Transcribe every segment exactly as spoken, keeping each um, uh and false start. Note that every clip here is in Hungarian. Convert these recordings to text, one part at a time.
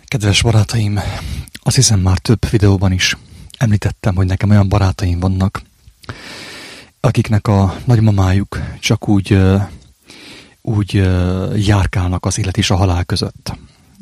Kedves barátaim, azt hiszem már több videóban is említettem, hogy nekem olyan barátaim vannak, akiknek a nagymamájuk csak úgy, úgy járkálnak az élet és a halál között.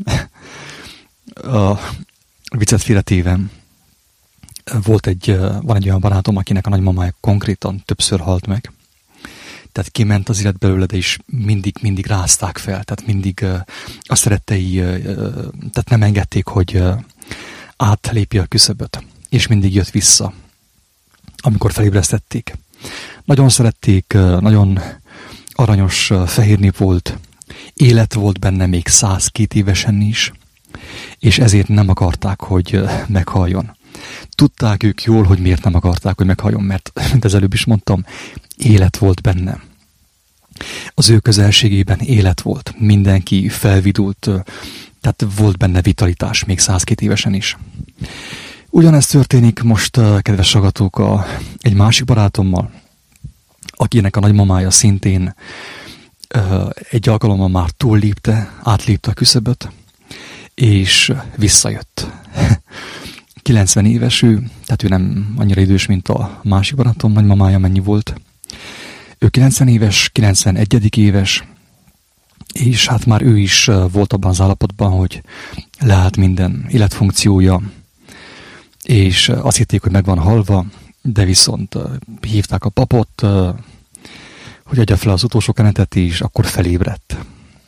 A viccet félretéve volt egy, van egy olyan barátom, akinek a nagymamája konkrétan többször halt meg. Tehát kiment az élet belőle, de is mindig, mindig rázták fel. Tehát mindig uh, a szerettei, uh, tehát nem engedték, hogy uh, átlépje a küszöböt. És mindig jött vissza, amikor felébresztették. Nagyon szerették, uh, nagyon aranyos uh, fehérnép volt. Élet volt benne még százkét évesen is. És ezért nem akarták, hogy uh, meghaljon. Tudták ők jól, hogy miért nem akarták, hogy meghaljon, mert, mint az előbb is mondtam, élet volt benne. Az ő közelségében élet volt. Mindenki felvidult, tehát volt benne vitalitás, még százkét évesen is. Ugyanezt történik most, kedves hallgatók, a, egy másik barátommal, akinek a nagymamája szintén egy alkalommal már túllépte, átlépte a küszöböt, és visszajött. kilencven éves ő, tehát ő nem annyira idős, mint a másik barátom nagymamája mennyi volt. Ő kilencven éves, kilencvenegy éves, és hát már ő is volt abban az állapotban, hogy leállt minden életfunkciója, és azt hitték, hogy meg van halva, de viszont hívták a papot, hogy adja fel az utolsó kenetet, és akkor felébredt.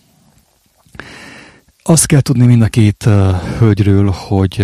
Azt kell tudni mind a két hölgyről, hogy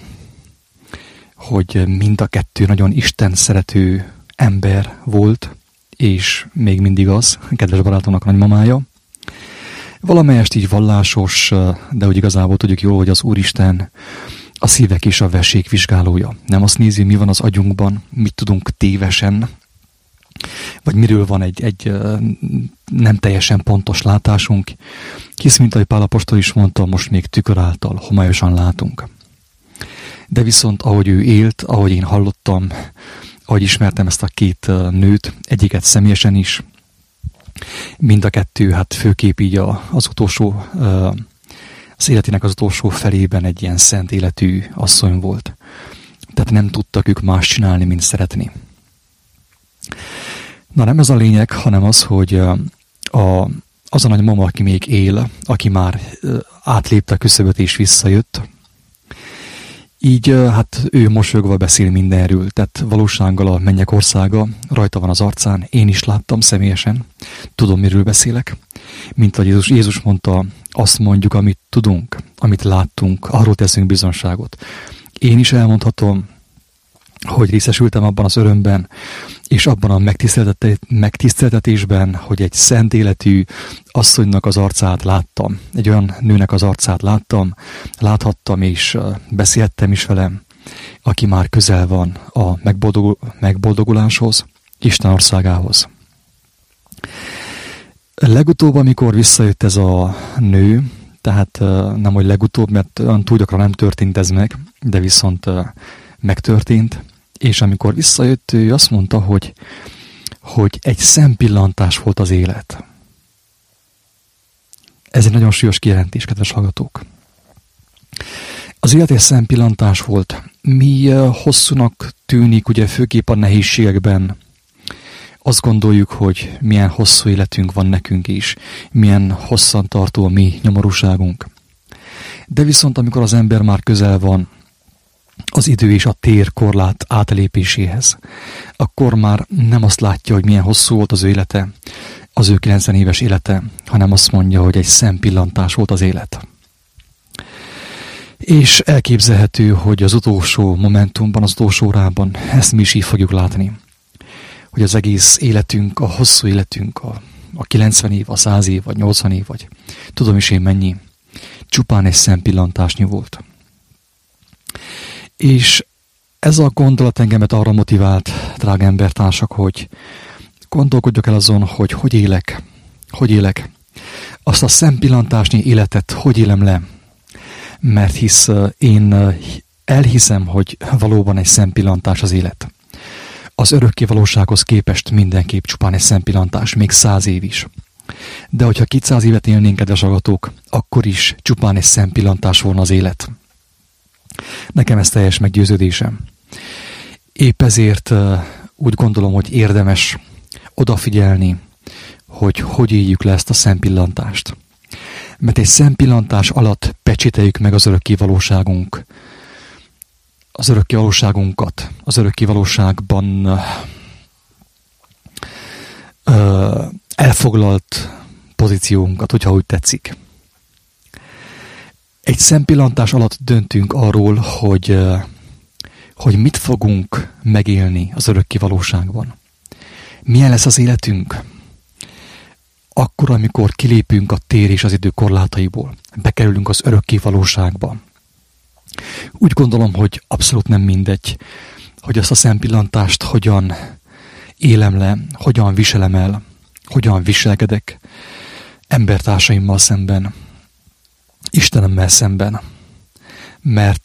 hogy mind a kettő nagyon Isten szerető ember volt, és még mindig az, kedves barátomnak a nagymamája. Valamelyest így vallásos, de úgy igazából tudjuk jól, hogy az Úristen a szívek és a vesék vizsgálója. Nem azt nézi, mi van az agyunkban, mit tudunk tévesen, vagy miről van egy, egy nem teljesen pontos látásunk, hisz, mint ahogy Pál apostol is mondta, most még tükör által homályosan látunk. De viszont ahogy ő élt, ahogy én hallottam, ahogy ismertem ezt a két nőt, egyiket személyesen is, mind a kettő, hát főképp így az utolsó, az életének az utolsó felében egy ilyen szent életű asszony volt. Tehát nem tudtak ők más csinálni, mint szeretni. Na nem ez a lényeg, hanem az, hogy a, az a nagymama, aki még él, aki már átlépte a küszöböt és visszajött, így hát ő mosolyogva beszél mindenről, tehát valósággal a mennyek országa rajta van az arcán, én is láttam személyesen, tudom, miről beszélek. Mint ahogy Jézus, Jézus mondta, azt mondjuk, amit tudunk, amit láttunk, arról teszünk bizonságot. Én is elmondhatom, hogy részesültem abban az örömben, és abban a megtiszteltetésben, hogy egy szent életű asszonynak az arcát láttam, egy olyan nőnek az arcát láttam, láthattam és beszéltem is velem, aki már közel van a megboldogul, megboldoguláshoz, Isten országához. Legutóbb, amikor visszajött ez a nő, tehát nem, hogy legutóbb, mert olyan túl gyakran nem történt ez meg, de viszont megtörtént, és amikor visszajött, ő azt mondta, hogy, hogy egy szempillantás volt az élet. Ez egy nagyon súlyos kijelentés, kedves hallgatók. Az élet egy szempillantás volt. Mi hosszúnak tűnik, ugye főképp a nehézségekben, azt gondoljuk, hogy milyen hosszú életünk van nekünk is, milyen hosszantartó a mi nyomorúságunk. De viszont amikor az ember már közel van az idő és a tér korlát átlépéséhez, akkor már nem azt látja, hogy milyen hosszú volt az ő élete, az ő kilencven éves élete, hanem azt mondja, hogy egy szempillantás volt az élet. És elképzelhető, hogy az utolsó momentumban, az utolsó órában ezt mi is így fogjuk látni, hogy az egész életünk, a hosszú életünk, a, a kilencven év, a száz év, vagy nyolcvan év, vagy tudom is én mennyi, csupán egy szempillantásnyi volt. És ez a gondolat engemet arra motivált, drága embertársak, hogy gondolkodjak el azon, hogy hogy élek, hogy élek. Azt a szempillantásnyi életet hogy élem le, mert hisz én elhiszem, hogy valóban egy szempillantás az élet. Az örökké valósághoz képest mindenképp csupán egy szempillantás, még száz év is. De hogyha kétszáz évet élnénk, kedves hallgatók, akkor is csupán egy szempillantás volna az élet. Nekem ez teljes meggyőződésem. Épp ezért úgy gondolom, hogy érdemes odafigyelni, hogy hogy éljük le ezt a szempillantást. Mert egy szempillantás alatt pecsételjük meg az örökké valóságunk, az örökké valóságunkat, az örökké valóságban ö, elfoglalt pozíciónkat, hogyha úgy tetszik. Egy szempillantás alatt döntünk arról, hogy, hogy mit fogunk megélni az örökké valóságban. Milyen lesz az életünk? Akkor, amikor kilépünk a tér és az idő korlátaiból, bekerülünk az örökké valóságba. Úgy gondolom, hogy abszolút nem mindegy, hogy azt a szempillantást hogyan élem le, hogyan viselem el, hogyan viselkedek embertársaimmal szemben, Istenemmel szemben. Mert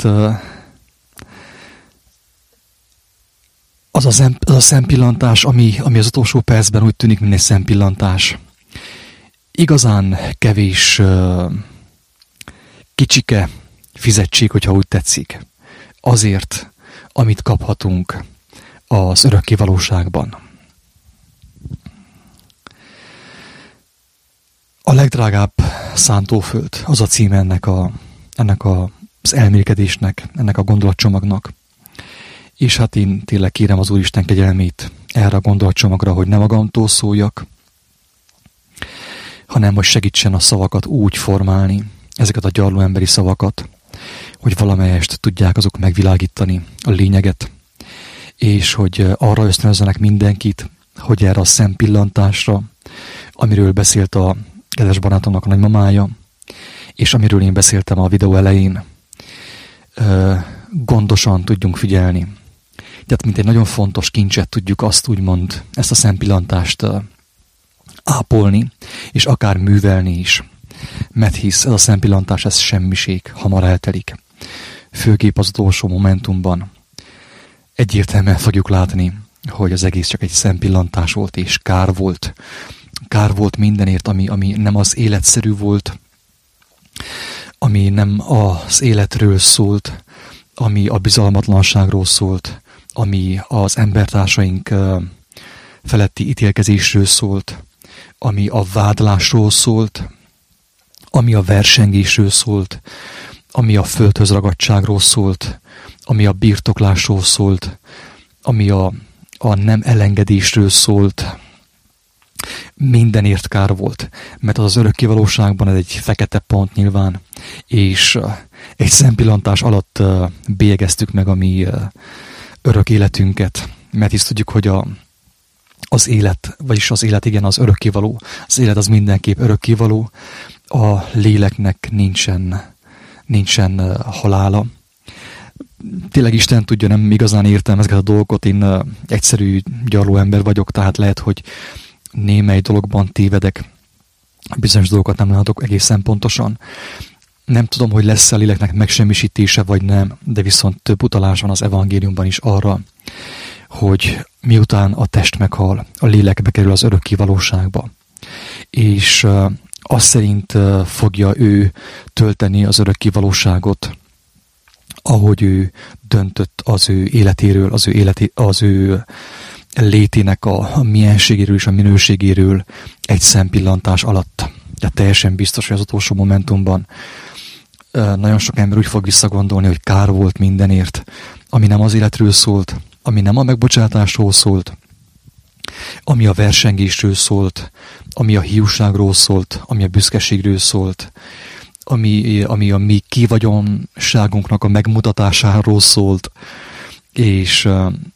az a, az a szempillantás, ami, ami az utolsó percben úgy tűnik, mint egy szempillantás, igazán kevés, kicsike fizetség, hogyha úgy tetszik, azért, amit kaphatunk az örökké valóságban. A legdrágább szántóföld, az a címe ennek, a, ennek a, az elmélkedésnek, ennek a gondolatcsomagnak. És hát én tényleg kérem az Úristen kegyelmét erre a gondolatcsomagra, hogy ne magamtól szóljak, hanem hogy segítsen a szavakat úgy formálni, ezeket a gyarló emberi szavakat, hogy valamelyest tudják azok megvilágítani a lényeget, és hogy arra ösztönözzenek mindenkit, hogy erre a szempillantásra, amiről beszélt a kedves barátomnak a nagymamája, és amiről én beszéltem a videó elején, gondosan tudjunk figyelni. Tehát mint egy nagyon fontos kincset tudjuk azt úgymond, ezt a szempillantást ápolni, és akár művelni is. Mert hisz ez a szempillantás, ez semmiség, hamar eltelik. Főképp az utolsó momentumban egyértelműen fogjuk látni, hogy az egész csak egy szempillantás volt, és kár volt. Kár volt mindenért, ami, ami nem az életszerű volt, ami nem az életről szólt, ami a bizalmatlanságról szólt, ami az embertársaink feletti ítélkezésről szólt, ami a vádlásról szólt, ami a versengésről szólt, ami a földhöz ragadtságról szólt, ami a birtoklásról szólt, ami a, a nem elengedésről szólt. Mindenért kár volt, mert az az örökké valóságban ez egy fekete pont nyilván, és egy szempillantás alatt bélyegeztük meg a mi örök életünket, mert hisz tudjuk, hogy a, az élet, vagyis az élet igen, az örökkévaló, az élet az mindenképp örökkévaló, a léleknek nincsen, nincsen halála. Tényleg Isten tudja, nem igazán értem ezeket a dolgokat, én egyszerű gyarló ember vagyok, tehát lehet, hogy némely dologban tévedek, bizonyos dolgokat nem látok egészen pontosan. Nem tudom, hogy lesz-e a léleknek megsemmisítése, vagy nem, de viszont több utalás van az evangéliumban is arra, hogy miután a test meghal, a lélek bekerül az örökké valóságba. És uh, azt szerint uh, fogja ő tölteni az örökké valóságot, ahogy ő döntött az ő életéről, az ő, életé, az ő létének a, a mienségéről és a minőségéről egy szempillantás alatt. De teljesen biztos, hogy az utolsó momentumban uh, nagyon sok ember úgy fog visszagondolni, hogy kár volt mindenért, ami nem az életről szólt, ami nem a megbocsátásról szólt, ami a versengésről szólt, ami a hiúságról szólt, ami a büszkeségről szólt, ami, ami a mi kivagyonságunknak a megmutatásáról szólt, és,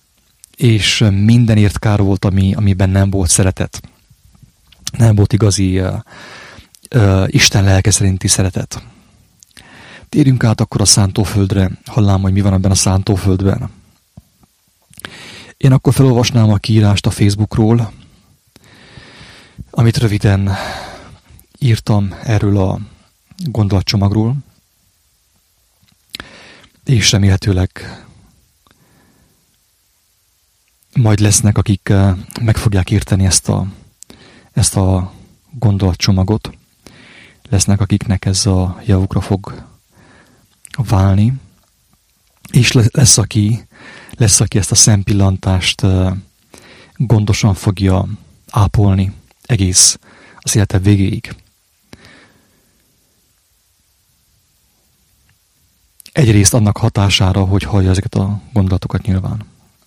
és mindenért kár volt, ami, amiben nem volt szeretet. Nem volt igazi uh, uh, Isten lelke szerinti szeretet. Térjünk át akkor a szántóföldre, hallám, hogy mi van ebben a szántóföldben. Én akkor felolvasnám a kiírást a Facebookról, amit röviden írtam erről a gondolatcsomagról, és remélhetőleg majd lesznek, akik meg fogják érteni ezt a, ezt a gondolatcsomagot. Lesznek, akiknek ez a javukra fog válni. És lesz, aki, lesz, aki ezt a szempillantást gondosan fogja ápolni egész az élete végéig. Egyrészt annak hatására, hogy hallja ezeket a gondolatokat nyilván.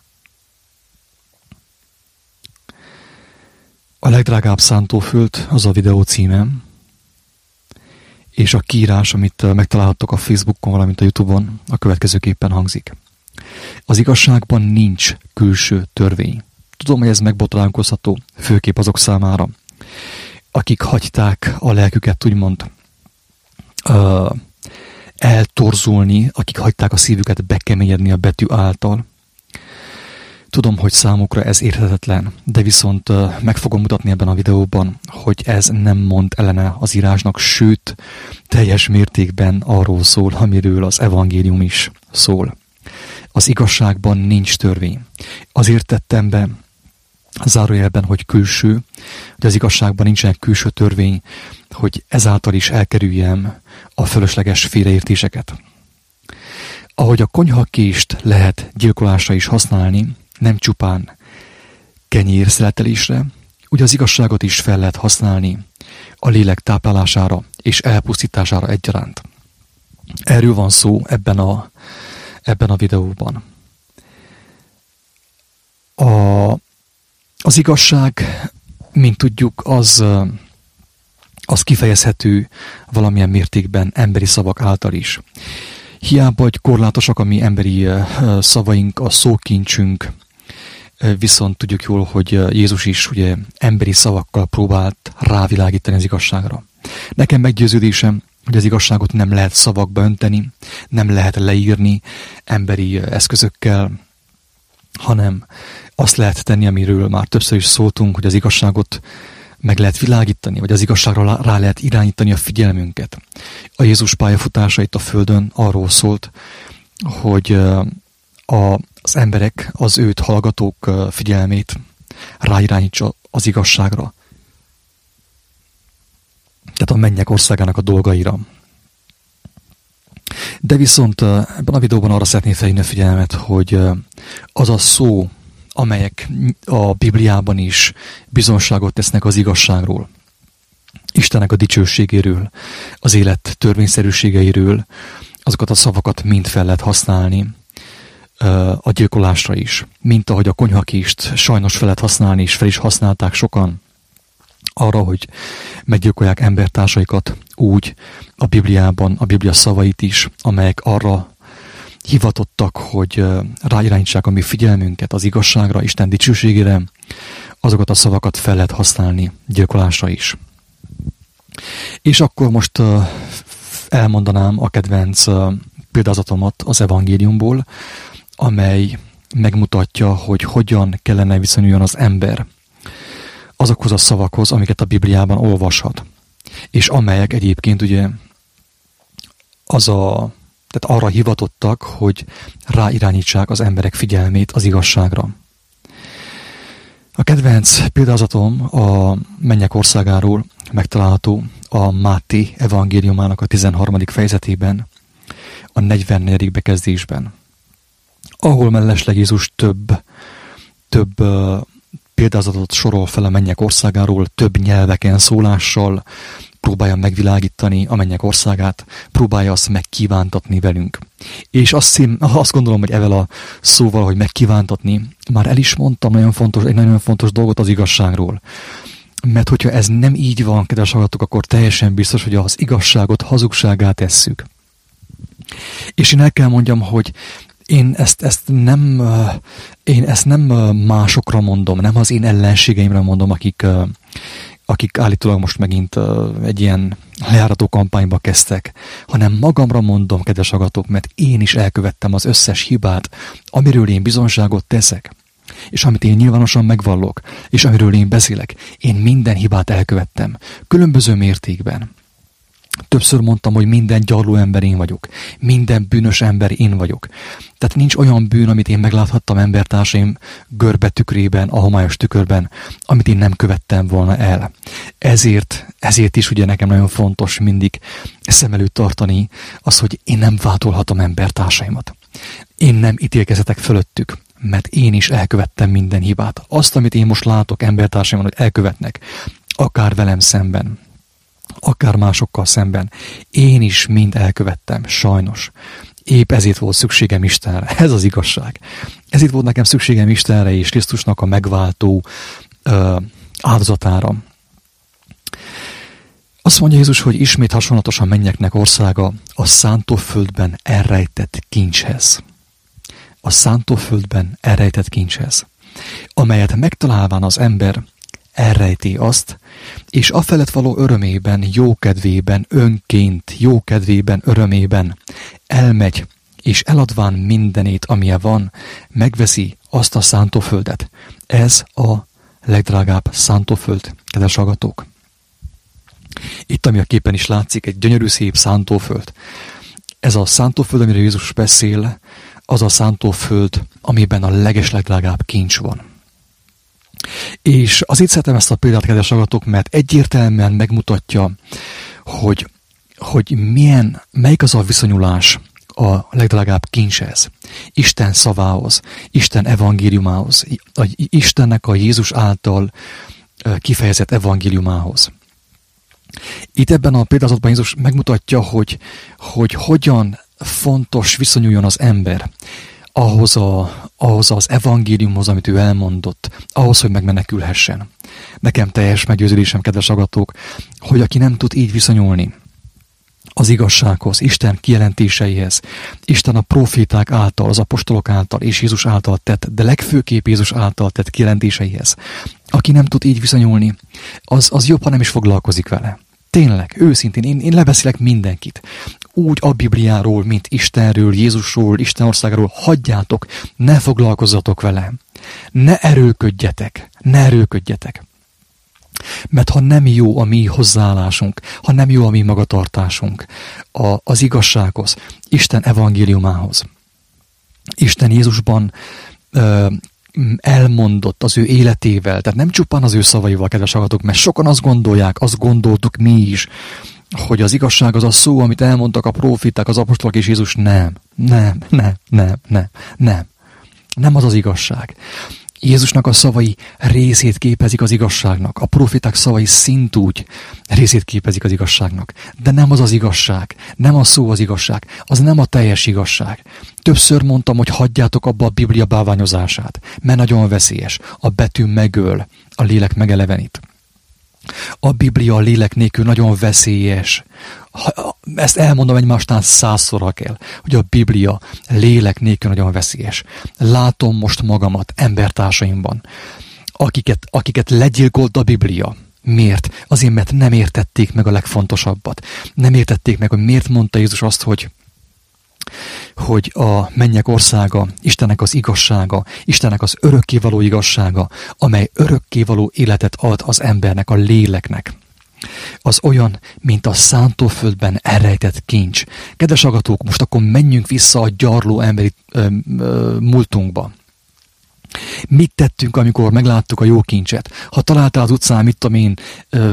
A legdrágább szántóföld az a videó címem, és a kiírás, amit megtalálhattok a Facebookon, valamint a YouTube-on, a következőképpen hangzik. Az igazságban nincs külső törvény. Tudom, hogy ez megbotránkozható, főképp azok számára, akik hagyták a lelküket, úgymond, uh, eltorzulni, akik hagyták a szívüket bekeményedni a betű által. Tudom, hogy számukra ez érthetetlen, de viszont uh, meg fogom mutatni ebben a videóban, hogy ez nem mond ellene az írásnak, sőt, teljes mértékben arról szól, amiről az evangélium is szól. Az igazságban nincs törvény. Azért tettem be zárójelben, hogy külső, hogy az igazságban nincsenek külső törvény, hogy ezáltal is elkerüljem a fölösleges félreértéseket. Ahogy a konyhakést lehet gyilkolásra is használni, nem csupán kenyér szeletelésre, úgy az igazságot is fel lehet használni a lélek táplálására és elpusztítására egyaránt. Erről van szó ebben a, ebben a videóban. A, az igazság, mint tudjuk, az, az kifejezhető valamilyen mértékben emberi szavak által is. Hiába, hogy korlátosak a mi emberi szavaink, a szókincsünk, viszont tudjuk jól, hogy Jézus is ugye emberi szavakkal próbált rávilágítani az igazságra. Nekem meggyőződésem, hogy az igazságot nem lehet szavakba önteni, nem lehet leírni emberi eszközökkel, hanem azt lehet tenni, amiről már többször is szóltunk, hogy az igazságot meg lehet világítani, vagy az igazságra rá lehet irányítani a figyelmünket. A Jézus pályafutása itt a Földön arról szólt, hogy a, az emberek, az őt hallgatók figyelmét ráirányítsa az igazságra. Tehát a mennyek országának a dolgaira. De viszont ebben a videóban arra szeretném felhívni a figyelmet, hogy az a szó, amelyek a Bibliában is bizonságot tesznek az igazságról, Istennek a dicsőségéről, az élet törvényszerűségeiről, azokat a szavakat mind fel lehet használni a gyilkolásra is. Mint ahogy a konyhakést sajnos fel lehet használni, és fel is használták sokan arra, hogy meggyilkolják embertársaikat, úgy a Bibliában, a Biblia szavait is, amelyek arra hivatottak, hogy ráirányítsák a mi figyelmünket az igazságra, Isten dicsőségére, azokat a szavakat fel lehet használni gyilkolásra is. És akkor most elmondanám a kedvenc példázatomat az evangéliumból, amely megmutatja, hogy hogyan kellene viszonyuljon az ember azokhoz a szavakhoz, amiket a Bibliában olvashat. És amelyek egyébként ugye az a Tehát arra hivatottak, hogy ráirányítsák az emberek figyelmét az igazságra. A kedvenc példázatom a mennyek országáról megtalálható a Máté evangéliumának a tizenharmadik fejezetében, a negyvennegyedik bekezdésben, ahol mellesleg Jézus több, több példázatot sorol fel a mennyek országáról, több nyelveken szólással, próbálja megvilágítani a mennyek országát, próbálja azt megkívántatni velünk. És azt, szín, azt gondolom, hogy ezzel a szóval, hogy megkívántatni, már el is mondtam nagyon fontos, egy nagyon fontos dolgot az igazságról. Mert hogyha ez nem így van, kedves hallgatók, akkor teljesen biztos, hogy az igazságot hazugságá tesszük. És én el kell mondjam, hogy én ezt, ezt, nem, én ezt nem másokra mondom, nem az én ellenségeimre mondom, akik, akik állítólag most megint egy ilyen lejárató kampányba kezdtek, hanem magamra mondom, kedves hallgatók, mert én is elkövettem az összes hibát, amiről én bizonságot teszek, és amit én nyilvánosan megvallok, és amiről én beszélek, én minden hibát elkövettem, különböző mértékben. Többször mondtam, hogy minden gyarló ember én vagyok. Minden bűnös ember én vagyok. Tehát nincs olyan bűn, amit én megláthattam embertársaim görbe tükrében, a homályos tükörben, amit én nem követtem volna el. Ezért, ezért is ugye nekem nagyon fontos mindig szem előtt tartani az, hogy én nem vádolhatom embertársaimat. Én nem ítélkezhetek fölöttük, mert én is elkövettem minden hibát. Azt, amit én most látok embertársaimon, hogy elkövetnek, akár velem szemben, akár másokkal szemben, én is mind elkövettem, sajnos. Épp ezért volt szükségem Istenre. Ez az igazság. Ezért volt nekem szükségem Istenre és Krisztusnak a megváltó ö, áldozatára. Azt mondja Jézus, hogy ismét hasonlatosan mennyeknek országa a szántóföldben elrejtett kincshez. A szántóföldben elrejtett kincshez, amelyet megtalálván az ember elrejti azt, és afelett való örömében, jókedvében, önként, jókedvében, örömében elmegy, és eladván mindenét, amilyen van, megveszi azt a szántóföldet. Ez a legdrágább szántóföld, kedves hallgatók. Itt, ami a képen is látszik, egy gyönyörű szép szántóföld. Ez a szántóföld, amire Jézus beszél, az a szántóföld, amiben a legeslegdrágább kincs van. És azért szeretem ezt a példát, kedves hallgatók, mert egyértelműen megmutatja, hogy, hogy milyen, melyik az a viszonyulás a legdrágább kincshez, Isten szavához, Isten evangéliumához, a Istennek a Jézus által kifejezett evangéliumához. Itt ebben a példázatban Jézus megmutatja, hogy, hogy hogyan fontos viszonyuljon az ember ahhoz, a, ahhoz az evangéliumhoz, amit ő elmondott, ahhoz, hogy megmenekülhessen. Nekem teljes meggyőződésem, kedves hallgatók, hogy aki nem tud így viszonyulni az igazsághoz, Isten kijelentéseihez, Isten a proféták által, az apostolok által és Jézus által tett, de legfőképp Jézus által tett kijelentéseihez, aki nem tud így viszonyulni, az, az jobb, ha nem is foglalkozik vele. Tényleg, őszintén, én, én lebeszélek mindenkit. Úgy a Bibliáról, mint Istenről, Jézusról, Isten országáról, hagyjátok, ne foglalkozzatok vele. Ne erőködjetek, ne erőködjetek. Mert ha nem jó a mi hozzáállásunk, ha nem jó a mi magatartásunk a, az igazsághoz, Isten evangéliumához, Isten Jézusban ö, elmondott az ő életével, tehát nem csupán az ő szavaival, kedves hallgatók, mert sokan azt gondolják, azt gondoltuk mi is, hogy az igazság az a szó, amit elmondtak a prófiták, az apostolok és Jézus. Nem, nem, nem, nem, nem, nem. Nem az az igazság. Jézusnak a szavai részét képezik az igazságnak. A prófiták szavai szintúgy részét képezik az igazságnak. De nem az az igazság. Nem a szó az igazság. Az nem a teljes igazság. Többször mondtam, hogy hagyjátok abba a Biblia bálványozását, mert nagyon veszélyes. A betű megöl, a lélek megelevenít. A Biblia a lélek nélkül nagyon veszélyes. Ezt elmondom egymásnál százszor kell, hogy a Biblia lélek nélkül nagyon veszélyes. Látom most magamat embertársaimban, akiket, akiket legyilkolt a Biblia. Miért? Azért, mert nem értették meg a legfontosabbat. Nem értették meg, hogy miért mondta Jézus azt, hogy hogy a mennyek országa, Istennek az igazsága, Istennek az örökkévaló igazsága, amely örökkévaló életet ad az embernek, a léleknek. Az olyan, mint a szántóföldben elrejtett kincs. Kedves hallgatók, most akkor menjünk vissza a gyarló emberi ö, ö, múltunkba. Mit tettünk, amikor megláttuk a jó kincset? Ha találtál az utcán, mit tudom én, ö,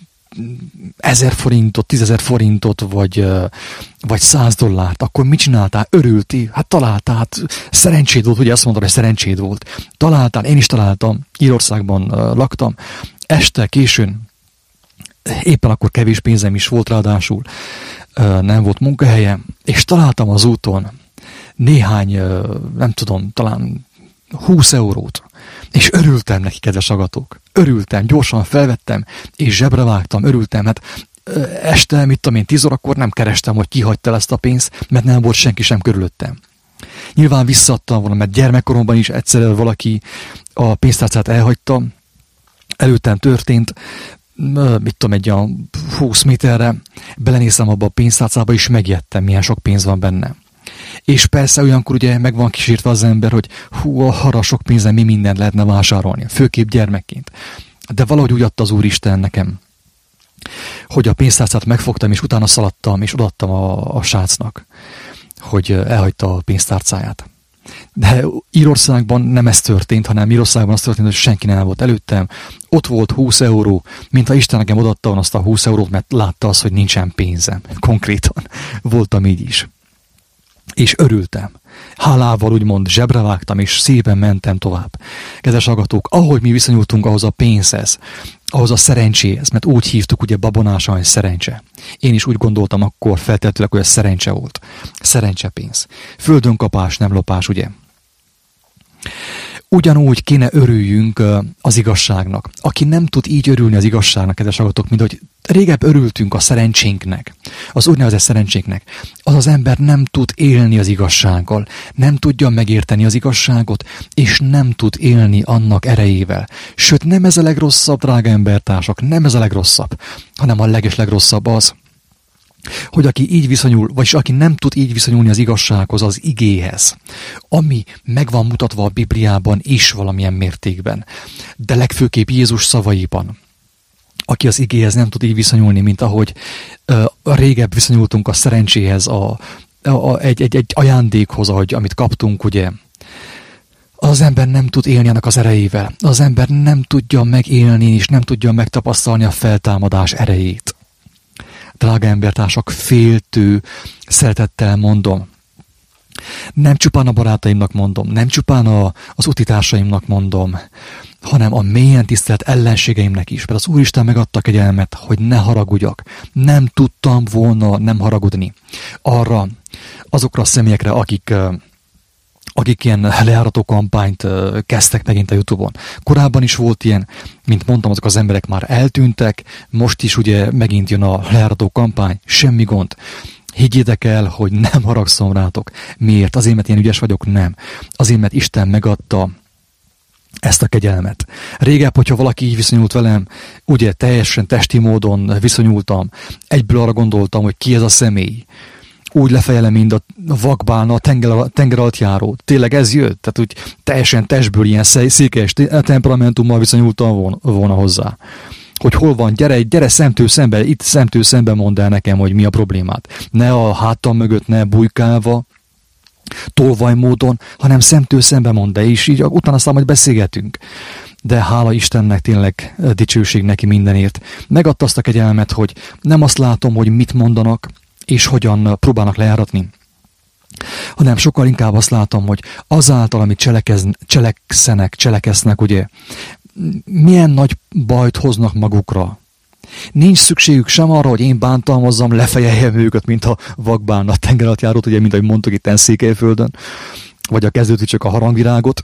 ezer forintot, tízezer forintot, vagy, vagy száz dollárt, akkor mit csináltál? Örülti? Hát találtál, hát szerencséd volt, ugye azt mondtad, hogy szerencséd volt. Találtál, én is találtam, Írországban laktam, este, későn, éppen akkor kevés pénzem is volt ráadásul, nem volt munkahelye, és találtam az úton néhány, nem tudom, talán húsz eurót, és örültem neki, kedves hallgatók. Örültem, gyorsan felvettem, és zsebre vágtam, örültem, hát este, mit tudom én, tíz órakor nem kerestem, hogy kihagyta ezt a pénzt, mert nem volt senki sem körülöttem. Nyilván visszaadtam volna, mert gyermekkoromban is egyszer valaki a pénztárcát elhagyta, előttem történt, mit tudom, egy olyan húsz méterre, belenéztem abba a pénztárcába, és megijedtem, milyen sok pénz van benne. És persze olyankor ugye meg van kísértve az ember, hogy hú, arra sok pénzen mi mindent lehetne vásárolni, főképp gyermekként. De valahogy úgy adta az Úristen nekem hogy a pénztárcát megfogtam, és utána szaladtam, és odaadtam a, a srácnak, hogy elhagyta a pénztárcáját. De Írországban nem ez történt, hanem Írországban az történt, hogy senki nem volt előttem. Ott volt húsz euró, mintha Isten nekem odaadta volna azt a húsz eurót, mert látta azt, hogy nincsen pénzem. Konkrétan voltam így is. És örültem. Hálával úgymond zsebre vágtam, és szépen mentem tovább. Kedves hallgatók, ahogy mi viszonyultunk ahhoz a pénzhez, ahhoz a szerencséhez, mert úgy hívtuk ugye babonásan, hogy szerencse. Én is úgy gondoltam akkor feltétlenül, hogy ez szerencse volt. Szerencsepénz. Földön kapás, nem lopás, ugye? Ugyanúgy kéne örüljünk az igazságnak. Aki nem tud így örülni az igazságnak, kedves hallgatók, mint hogy régebb örültünk a szerencsénknek, az úgynevezett szerencsénknek, az az ember nem tud élni az igazsággal, nem tudja megérteni az igazságot, és nem tud élni annak erejével. Sőt, nem ez a legrosszabb, drága embertársak, nem ez a legrosszabb, hanem a leges legrosszabb az, hogy aki így viszonyul, vagyis aki nem tud így viszonyulni az igazsághoz, az igéhez, ami meg van mutatva a Bibliában is valamilyen mértékben, de legfőképp Jézus szavaiban, aki az igéhez nem tud így viszonyulni, mint ahogy uh, régebb viszonyultunk a szerencséhez, a, a, a, egy, egy, egy ajándékhoz, ahogy, amit kaptunk, ugye, az ember nem tud élni annak az erejével. Az ember nem tudja megélni, és nem tudja megtapasztalni a feltámadás erejét. Drága embertársak, féltő szeretettel mondom. Nem csupán a barátaimnak mondom, nem csupán a, az utitársaimnak mondom, hanem a mélyen tisztelt ellenségeimnek is. Mert az Úristen megadta kegyelmet, hogy ne haragudjak. Nem tudtam volna nem haragudni arra, azokra a személyekre, akik, akik ilyen lejárató kampányt kezdtek megint a YouTube-on. Korábban is volt ilyen, mint mondtam, azok az emberek már eltűntek, most is ugye megint jön a lejárató kampány, semmi gond. Higgyétek el, hogy nem haragszom rátok. Miért? Azért, mert én ügyes vagyok? Nem. Azért, mert Isten megadta ezt a kegyelmet. Régebb, hogyha valaki így viszonyult velem, ugye teljesen testi módon viszonyultam, egyből arra gondoltam, hogy ki ez a személy. Úgy lefejelem, mint a vakbálna, a tenger, tenger alatt járó. Tényleg ez jött? Tehát úgy teljesen testből ilyen székelyes temperamentummal viszonyultam volna, volna hozzá. Hogy hol van, gyere, gyere szemtől szembe, itt szemtől szembe mondd el nekem, hogy mi a problémát. Ne a hátam mögött, ne bujkálva, tolvaj módon, hanem szemtől szembe mondd el, és így utána aztán majd beszélgetünk. De hála Istennek, tényleg dicsőség neki mindenért. Megadta azt a kegyelmet, hogy nem azt látom, hogy mit mondanak, és hogyan próbálnak lejáratni, hanem sokkal inkább azt látom, hogy azáltal, amit cselekez, cselekszenek, cselekesznek, ugye, milyen nagy bajt hoznak magukra. Nincs szükségük sem arra, hogy én bántalmazzam, lefejeljem őket, mint a vakbálna tenger alatt járót, ugye, mint ahogy mondtuk itt Székelyföldön, vagy a kezdőtű csak a harangvirágot.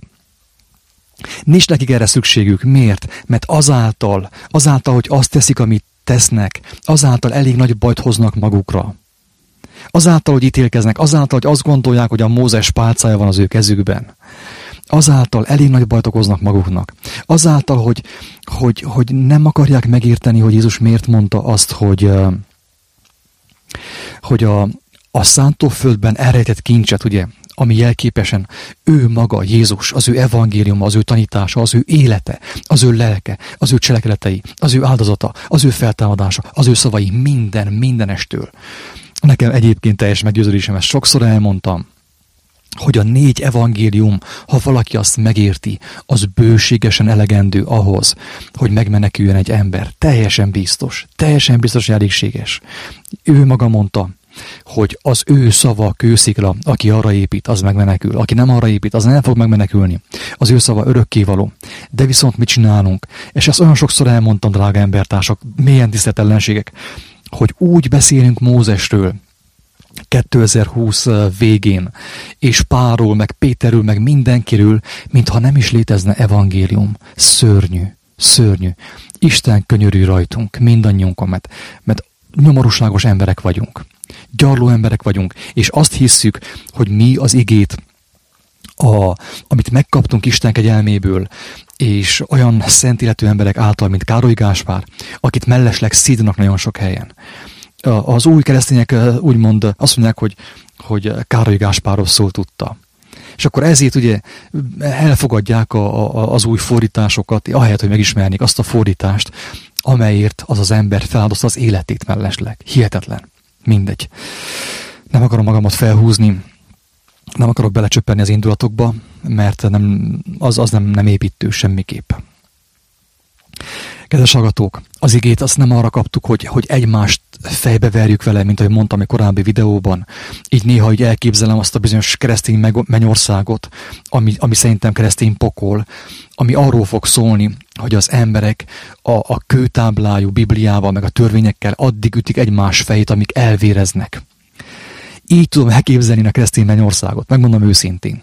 Nincs nekik erre szükségük. Miért? Mert azáltal, azáltal, hogy azt teszik, amit tesznek, azáltal elég nagy bajt hoznak magukra. Azáltal, hogy ítélkeznek, azáltal, hogy azt gondolják, hogy a Mózes pálcája van az ő kezükben. Azáltal elég nagy bajt okoznak maguknak. Azáltal, hogy, hogy, hogy nem akarják megérteni, hogy Jézus miért mondta azt, hogy, hogy a, a szántóföldben elrejtett kincset, ugye, ami jelképesen ő maga, Jézus, az ő evangéliuma, az ő tanítása, az ő élete, az ő lelke, az ő cselekedetei, az ő áldozata, az ő feltámadása, az ő szavai, minden, mindenestől. Nekem egyébként teljes meggyőződésem, ezt sokszor elmondtam, hogy a négy evangélium, ha valaki azt megérti, az bőségesen elegendő ahhoz, hogy megmeneküljön egy ember. Teljesen biztos, teljesen biztos, hogy elégséges. Ő maga mondta, hogy az ő szava kőszikla, aki arra épít, az megmenekül. Aki nem arra épít, az nem fog megmenekülni. Az ő szava örökkévaló. De viszont mit csinálunk? És ezt olyan sokszor elmondtam, drága embertársak, mélyen tisztelt ellenségek, hogy úgy beszélünk Mózesről kétezer-húsz végén, és Pálról, meg Péterről, meg mindenkiről, mintha nem is létezne evangélium. Szörnyű, szörnyű. Isten könyörű rajtunk, mindannyiunkon, mert, mert nyomorúságos emberek vagyunk. Gyarló emberek vagyunk, és azt hisszük, hogy mi az igét, a, amit megkaptunk Isten kegyelméből, és olyan szent életű emberek által, mint Károly Gáspár, akit mellesleg szídnak nagyon sok helyen. Az új keresztények úgymond azt mondják, hogy, hogy Károly Gáspárról szól tudta. És akkor ezért ugye elfogadják a, a, az új fordításokat, ahelyett, hogy megismernék azt a fordítást, amelyért az az ember feláldozta az életét mellesleg. Hihetetlen. Mindegy. Nem akarom magamat felhúzni, nem akarok belecsöppenni az indulatokba, mert nem, az, az nem, nem építő semmiképp. Kedves hallgatók, az igét azt nem arra kaptuk, hogy, hogy egymást fejbe verjük vele, mint ahogy mondtam a korábbi videóban. Így néha így elképzelem azt a bizonyos keresztény mennyországot, ami, ami szerintem keresztény pokol, ami arról fog szólni, hogy az emberek a, a kőtáblájú Bibliával, meg a törvényekkel addig ütik egymás fejét, amíg elvéreznek. Így tudom elképzelni a keresztény mennyországot, megmondom őszintén.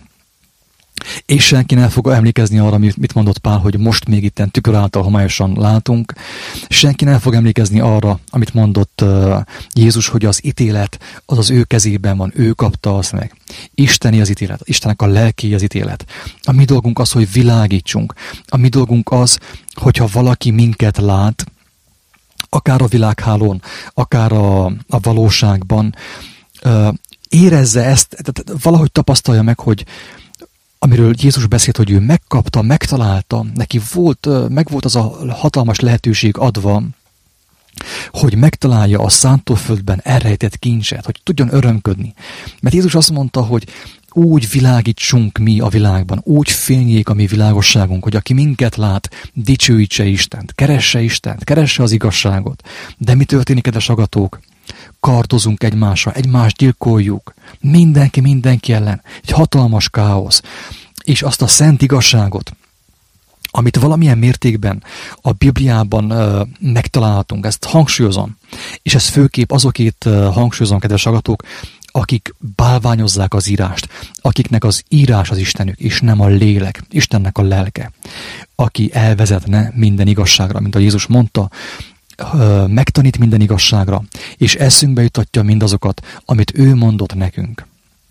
És senki nem fog emlékezni arra, mit mondott Pál, hogy most még itten tükör által homályosan látunk. Senki nem fog emlékezni arra, amit mondott uh, Jézus, hogy az ítélet az az ő kezében van, ő kapta azt meg. Isteni az ítélet, Istennek a lelki az ítélet. A mi dolgunk az, hogy világítsunk. A mi dolgunk az, hogyha valaki minket lát, akár a világhálón, akár a, a valóságban, uh, érezze ezt, tehát valahogy tapasztalja meg, hogy amiről Jézus beszélt, hogy ő megkapta, megtalálta, neki volt, megvolt az a hatalmas lehetőség adva, hogy megtalálja a szántóföldben elrejtett kincset, hogy tudjon örömködni. Mert Jézus azt mondta, hogy úgy világítsunk mi a világban, úgy fényjék a mi világosságunk, hogy aki minket lát, dicsőítse Istent, keresse Istent, keresse az igazságot. De mi történik, kedves hallgatók? Kardozunk egymásra, egymást gyilkoljuk, mindenki mindenki ellen, egy hatalmas káosz, és azt a szent igazságot, amit valamilyen mértékben a Bibliában uh, megtalálhatunk, ezt hangsúlyozom, és ezt főképp azokét uh, hangsúlyozom, kedves hallgatók, akik bálványozzák az írást, akiknek az írás az Istenük, és nem a lélek, Istennek a lelke, aki elvezetne minden igazságra, mint a Jézus mondta, megtanít minden igazságra, és eszünkbe jutatja mindazokat, amit ő mondott nekünk.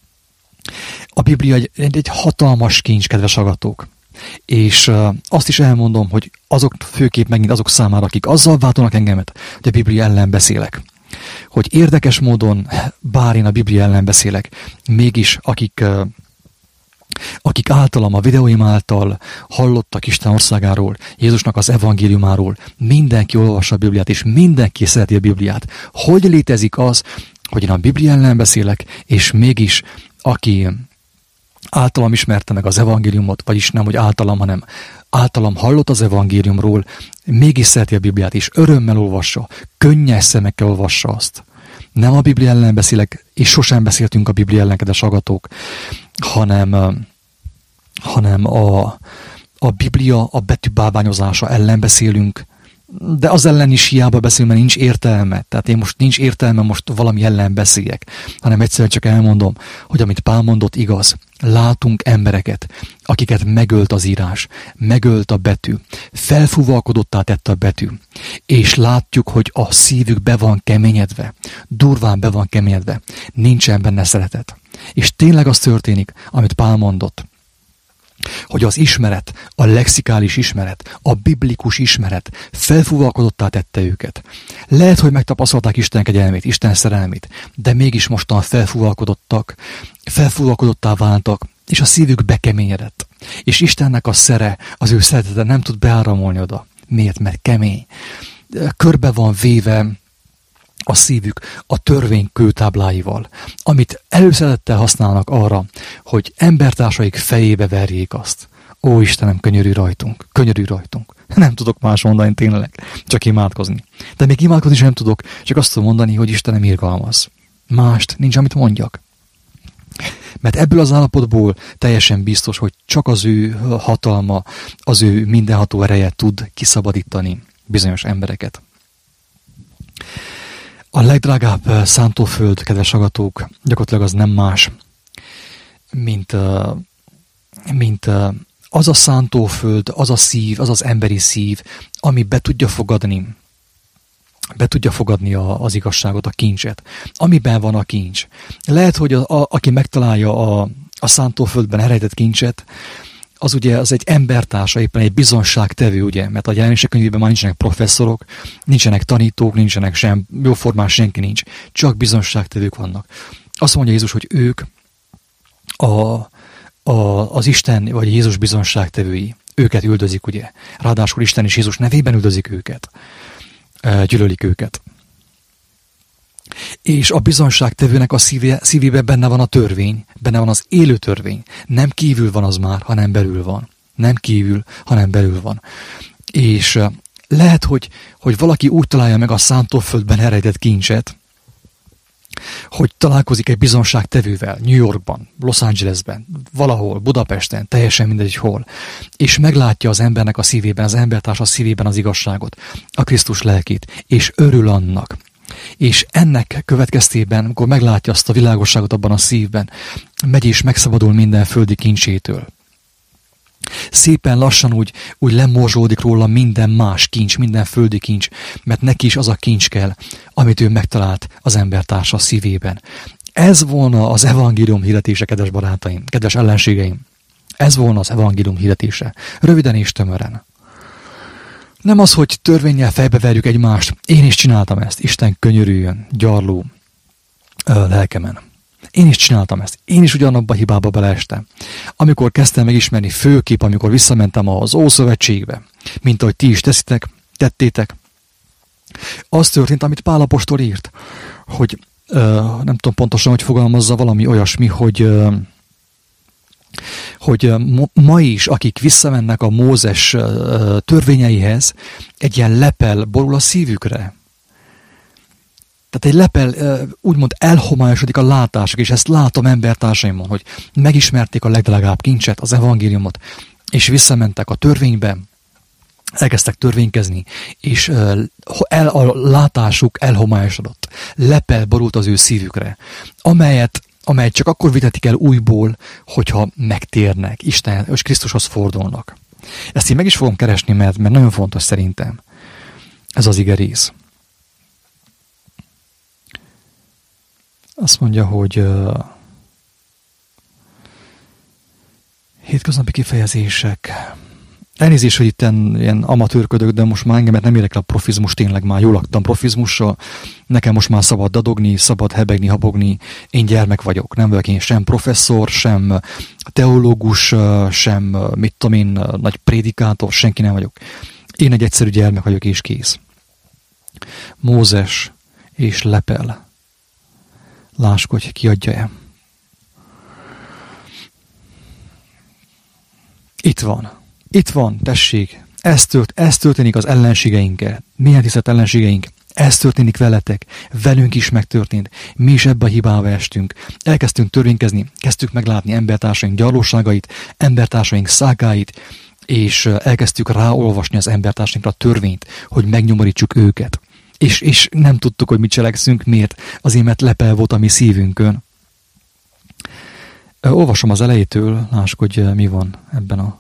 A Biblia egy, egy hatalmas kincs, kedves hallgatók. És azt is elmondom, hogy azok főképp megint azok számára, akik azzal vádolnak engemet, hogy a Biblia ellen beszélek. Hogy érdekes módon, bár én a Biblia ellen beszélek, mégis akik akik általam, a videóim által hallottak Isten országáról, Jézusnak az evangéliumáról, mindenki olvassa a Bibliát, és mindenki szereti a Bibliát. Hogy létezik az, hogy én a Biblia ellen beszélek, és mégis aki általam ismerte meg az evangéliumot, vagyis nem, hogy általam, hanem általam hallott az evangéliumról, mégis szereti a Bibliát, és örömmel olvassa, könnyes szemekkel olvassa azt. Nem a Biblia ellen beszélek, és sosem beszéltünk a Biblia ellen, kedves hallgatók, hanem, hanem a, a Biblia a betűbálványozása ellen beszélünk, de az ellen is hiába beszélünk, mert nincs értelme. Tehát én most nincs értelme most valami ellen beszéljek, hanem egyszerűen csak elmondom, hogy amit Pál mondott igaz. Látunk embereket, akiket megölt az írás, megölt a betű, felfúvalkodottá tette a betű, és látjuk, hogy a szívük be van keményedve, durván be van keményedve, nincsen benne szeretet. És tényleg az történik, amit Pál mondott, hogy az ismeret, a lexikális ismeret, a biblikus ismeret felfúvalkodottá tette őket. Lehet, hogy megtapasztalták Isten kegyelmét, Isten szerelmét, de mégis mostan felfúvalkodottak, felfúvalkodottá váltak, és a szívük bekeményedett. És Istennek a szere, az ő szeretete nem tud beáramolni oda. Miért? Mert kemény. Körbe van véve a szívük a törvény kőtábláival, amit előszerettel használnak arra, hogy embertársaik fejébe verjék azt. Ó, Istenem, könyörülj rajtunk, könyörülj rajtunk. Nem tudok más mondani tényleg, csak imádkozni. De még imádkozni sem tudok, csak azt tudom mondani, hogy Istenem irgalmaz. Mást nincs, amit mondjak. Mert ebből az állapotból teljesen biztos, hogy csak az ő hatalma, az ő mindenható ereje tud kiszabadítani bizonyos embereket. A legdrágább szántóföld, kedves hallgatók, gyakorlatilag az nem más, mint, mint az a szántóföld, az a szív, az az emberi szív, ami be tudja fogadni, be tudja fogadni a, az igazságot, a kincset, amiben van a kincs. Lehet, hogy a, a, aki megtalálja a, a szántóföldben elrejtett kincset, az ugye az egy embertársa, éppen egy bizonságtevő, ugye, mert a Jelenések könyvében már nincsenek professzorok, nincsenek tanítók, nincsenek sem, jóformán senki nincs, csak bizonságtevők vannak. Azt mondja Jézus, hogy ők a, a, az Isten vagy Jézus bizonságtevői, őket üldözik, ugye. Ráadásul Isten és Jézus nevében üldözik őket. gyűlölik őket. És a bizonságtevőnek a szíve, szívében benne van a törvény, benne van az élő törvény. Nem kívül van az már, hanem belül van. Nem kívül, hanem belül van. És lehet, hogy, hogy valaki úgy találja meg a szántóföldben elrejtett kincset, hogy találkozik egy bizonságtevővel New Yorkban, Los Angelesben, valahol, Budapesten, teljesen mindegy hol, és meglátja az embernek a szívében, az embertársa szívében az igazságot, a Krisztus lelkét, és örül annak. És ennek következtében, amikor meglátja azt a világosságot abban a szívben, megy és megszabadul minden földi kincsétől. Szépen lassan úgy, úgy lemorzsolódik róla minden más kincs, minden földi kincs, mert neki is az a kincs kell, amit ő megtalált az embertársa szívében. Ez volna az evangélium hirdetése, kedves barátaim, kedves ellenségeim. Ez volna az evangélium hirdetése. Röviden és tömören. Nem az, hogy törvénnyel fejbeverjük egymást. Én is csináltam ezt. Isten könyörüljön, gyarló ö, lelkemen. Én is csináltam ezt. Én is ugyanabba a hibába beleestem. Amikor kezdtem megismerni, főképp, amikor visszamentem az Ószövetségbe, mint ahogy ti is teszitek, tettétek, az történt, amit Pál apostol írt, hogy ö, nem tudom pontosan, hogy fogalmazza, valami olyasmi, hogy ö, hogy ma is, akik visszamennek a Mózes törvényeihez, egy ilyen lepel borul a szívükre. Tehát egy lepel úgymond elhomályosodik a látások, és ezt látom embertársaimon, hogy megismerték a legdrágább kincset, az evangéliumot, és visszamentek a törvénybe, elkezdtek törvénykezni, és el, a látásuk elhomályosodott. Lepel borult az ő szívükre, amelyet amelyet csak akkor vitetik el újból, hogyha megtérnek, Isten és Krisztushoz fordulnak. Ezt én meg is fogom keresni, mert, mert nagyon fontos szerintem ez az ige rész. Azt mondja, hogy uh, hétköznapi kifejezések. Elnézést, hogy itt ilyen amatőrködök, de most már engemet nem érdekel a profizmus, tényleg már jól laktam profizmussal. Nekem most már szabad dadogni, szabad hebegni, habogni. Én gyermek vagyok, nem vagyok én sem professzor, sem teológus, sem, mit tudom én, nagy prédikátor, senki nem vagyok. Én egy egyszerű gyermek vagyok, és kész. Mózes és lepel. Lássuk, hogy kiadja-e. Itt van. Itt van, tessék, ez, tört, ez történik az ellenségeinkkel. Milyen tisztelt ellenségeink? Ez történik veletek, velünk is megtörtént. Mi is ebbe a hibába estünk. Elkezdtünk törvénykezni, kezdtük meglátni embertársaink gyarlóságait, embertársaink szágáit, és elkezdtük ráolvasni az embertársainkra a törvényt, hogy megnyomorítsuk őket. És, és nem tudtuk, hogy mit cselekszünk, miért? Azért, mert lepel volt a mi szívünkön. Olvasom az elejétől, lássuk, hogy mi van ebben a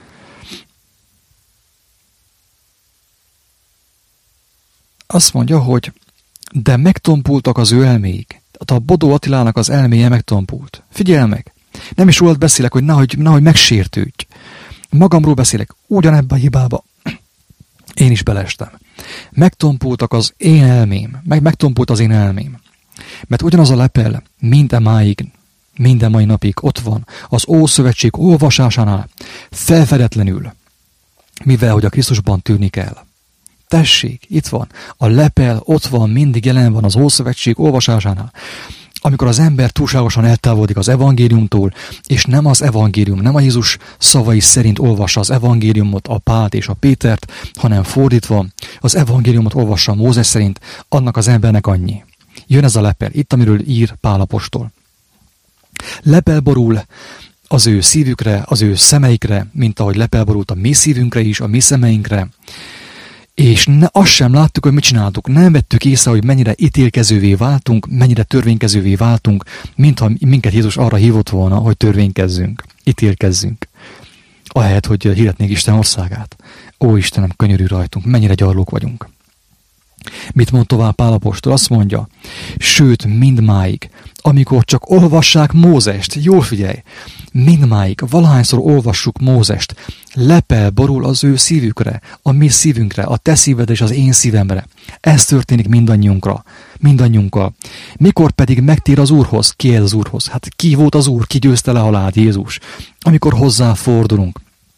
Azt mondja, hogy de megtompultak az ő elméik. Tehát a Bodó Attilának az elméje megtompult. Figyelj meg! Nem is rólad beszélek, hogy nehogy, nehogy megsértődj. Magamról beszélek, ugyanebbe a hibába. Én is beleestem. Megtompultak az én elmém. Meg megtompult az én elmém. Mert ugyanaz a lepel minden máig, minden mai napig ott van az Ószövetség olvasásánál felfedetlenül, mivel hogy a Krisztusban tűnik el. Tessék, itt van. A lepel ott van, mindig jelen van az Ószövetség olvasásánál. Amikor az ember túlságosan eltávolodik az evangéliumtól, és nem az evangélium, nem a Jézus szavai szerint olvassa az evangéliumot, a Pált és a Pétert, hanem fordítva, az evangéliumot olvassa Mózes szerint, annak az embernek annyi. Jön ez a lepel, itt amiről ír Pál apostol. Lepel borul az ő szívükre, az ő szemeikre, mint ahogy lepel borult a mi szívünkre is, a mi szemeinkre, és ne, azt sem láttuk, hogy mit csináltuk. Nem vettük észre, hogy mennyire ítélkezővé váltunk, mennyire törvénykezővé váltunk, mintha minket Jézus arra hívott volna, hogy törvénykezzünk, ítélkezzünk. Ahelyett, hogy hirdetnék Isten országát. Ó, Istenem, könyörű rajtunk, mennyire gyarlók vagyunk. Mit mond tovább Pál apostol? Azt mondja, sőt, mindmáig, amikor csak olvassák Mózest, jól figyelj, mindmáig, valahányszor olvassuk Mózest, lepel borul az ő szívükre, a mi szívünkre, a te szíved és az én szívemre. Ez történik mindannyiunkra, mindannyiunkkal. Mikor pedig megtér az Úrhoz? Ki ez az Úrhoz? Hát ki volt az Úr? Ki győzte le halált? Jézus. Amikor hozzá fordulunk.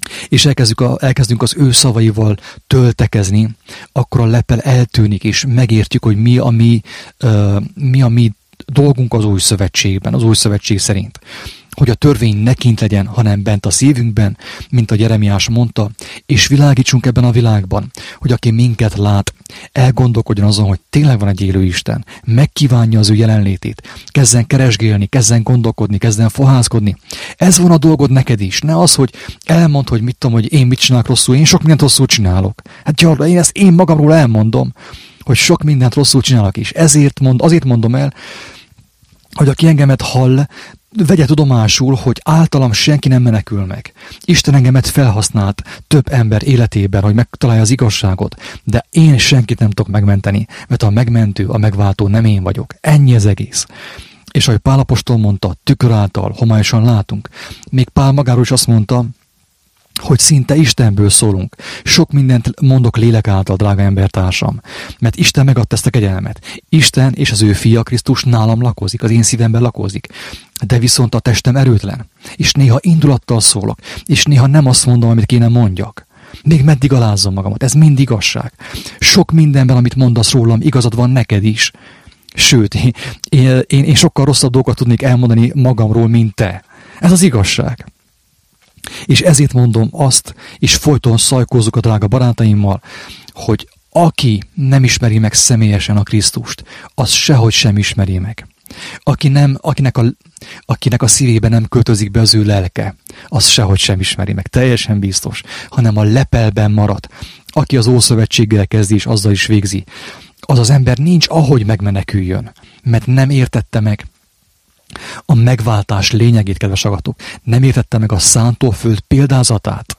és elkezdünk, a, elkezdünk az ő szavaival töltekezni, akkor a lepel eltűnik, és megértjük, hogy mi a mi, uh, mi, a mi dolgunk az új szövetségben, az új szövetség szerint. Hogy a törvény ne kint legyen, hanem bent a szívünkben, mint a Jeremiás mondta, és világítsunk ebben a világban, hogy aki minket lát, elgondolkodjon azon, hogy tényleg van egy élő Isten, megkívánja az ő jelenlétét, kezden keresgélni, kezden gondolkodni, kezden fohászkodni. Ez van a dolgod neked is, ne az, hogy elmondd, hogy mit tudom, hogy én mit csinálok rosszul, én sok mindent rosszul csinálok. Hát gyarla, én ezt én magamról elmondom, hogy sok mindent rosszul csinálok is. Ezért mond, azért mondom el, hogy aki engemet hall, vegye tudomásul, hogy általam senki nem menekül meg. Isten engemet felhasznált több ember életében, hogy megtalálja az igazságot, de én senkit nem tudok megmenteni, mert a megmentő, a megváltó nem én vagyok. Ennyi az egész. És ahogy Pál apostol mondta, tükör által homályosan látunk. Még Pál magáról is azt mondta, hogy szinte Istenből szólunk. Sok mindent mondok lélek által, drága embertársam. Mert Isten megadta ezt a kegyelmet. Isten és az ő fia Krisztus nálam lakozik, az én szívemben lakozik. De viszont a testem erőtlen. És néha indulattal szólok. És néha nem azt mondom, amit kéne mondjak. Még meddig alázzam magamat. Ez mind igazság. Sok mindenben, amit mondasz rólam, igazad van neked is. Sőt, én, én, én sokkal rosszabb dolgokat tudnék elmondani magamról, mint te. Ez az igazság. És ezért mondom azt, és folyton szajkózzuk a drága barátaimmal, hogy aki nem ismeri meg személyesen a Krisztust, az sehogy sem ismeri meg. Aki nem, akinek, a, akinek a szívébe nem költözik be az ő lelke, az sehogy sem ismeri meg, teljesen biztos, hanem a lepelben marad. Aki az Ószövetséggel kezdi, és azzal is végzi, az az ember nincs ahogy megmeneküljön, mert nem értette meg a megváltás lényegét, kedves agatok. Nem értette meg a szántóföld példázatát.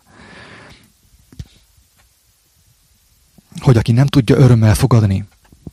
Hogy aki nem tudja örömmel fogadni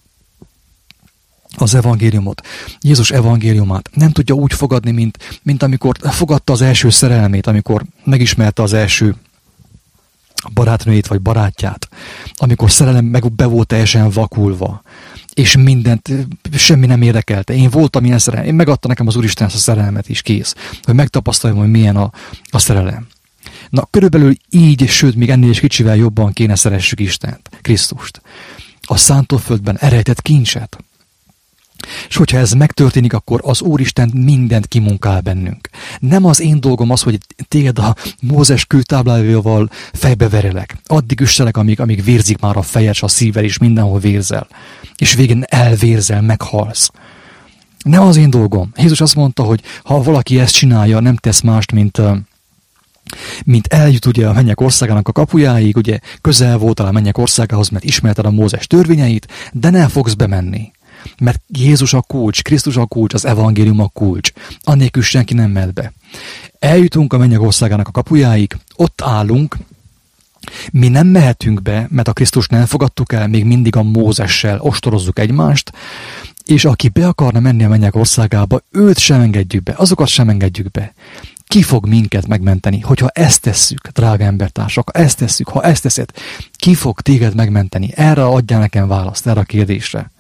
az evangéliumot, Jézus evangéliumát, nem tudja úgy fogadni, mint, mint amikor fogadta az első szerelmét, amikor megismerte az első barátnőjét vagy barátját, amikor szerelem meg be volt teljesen vakulva, és mindent, semmi nem érdekelte. Én voltam ilyen szerelem, én megadta nekem az Úristen ezt a szerelmet is, kész, hogy megtapasztaljam, hogy milyen a, a szerelem. Na, körülbelül így, sőt, még ennél is kicsivel jobban kéne szeressük Istent, Krisztust. A szántóföldben elrejtett kincset. És hogyha ez megtörténik, akkor az Úristen mindent kimunkál bennünk. Nem az én dolgom az, hogy téged a Mózes kőtáblájával fejbeverelek. Addig üsselek, amíg, amíg vérzik már a fejed, a szíved is mindenhol vérzel. És végén elvérzel, meghalsz. Nem az én dolgom. Jézus azt mondta, hogy ha valaki ezt csinálja, nem tesz mást, mint, mint eljut ugye a mennyek országának a kapujáig, ugye közel voltál a mennyek országához, mert ismerted a Mózes törvényeit, de nem fogsz bemenni. Mert Jézus a kulcs, Krisztus a kulcs, az evangélium a kulcs. Annélkül senki nem mehet be. Eljutunk a mennyek országának a kapujáig, ott állunk, mi nem mehetünk be, mert a Krisztust nem fogadtuk el, még mindig a Mózessel ostorozzuk egymást, és aki be akarna menni a mennyek országába, őt sem engedjük be, azokat sem engedjük be. Ki fog minket megmenteni, hogyha ezt tesszük, drága embertársak, ha ezt tesszük, ha ezt teszed, ki fog téged megmenteni? Erre adjál nekem választ, erre a kérdésre.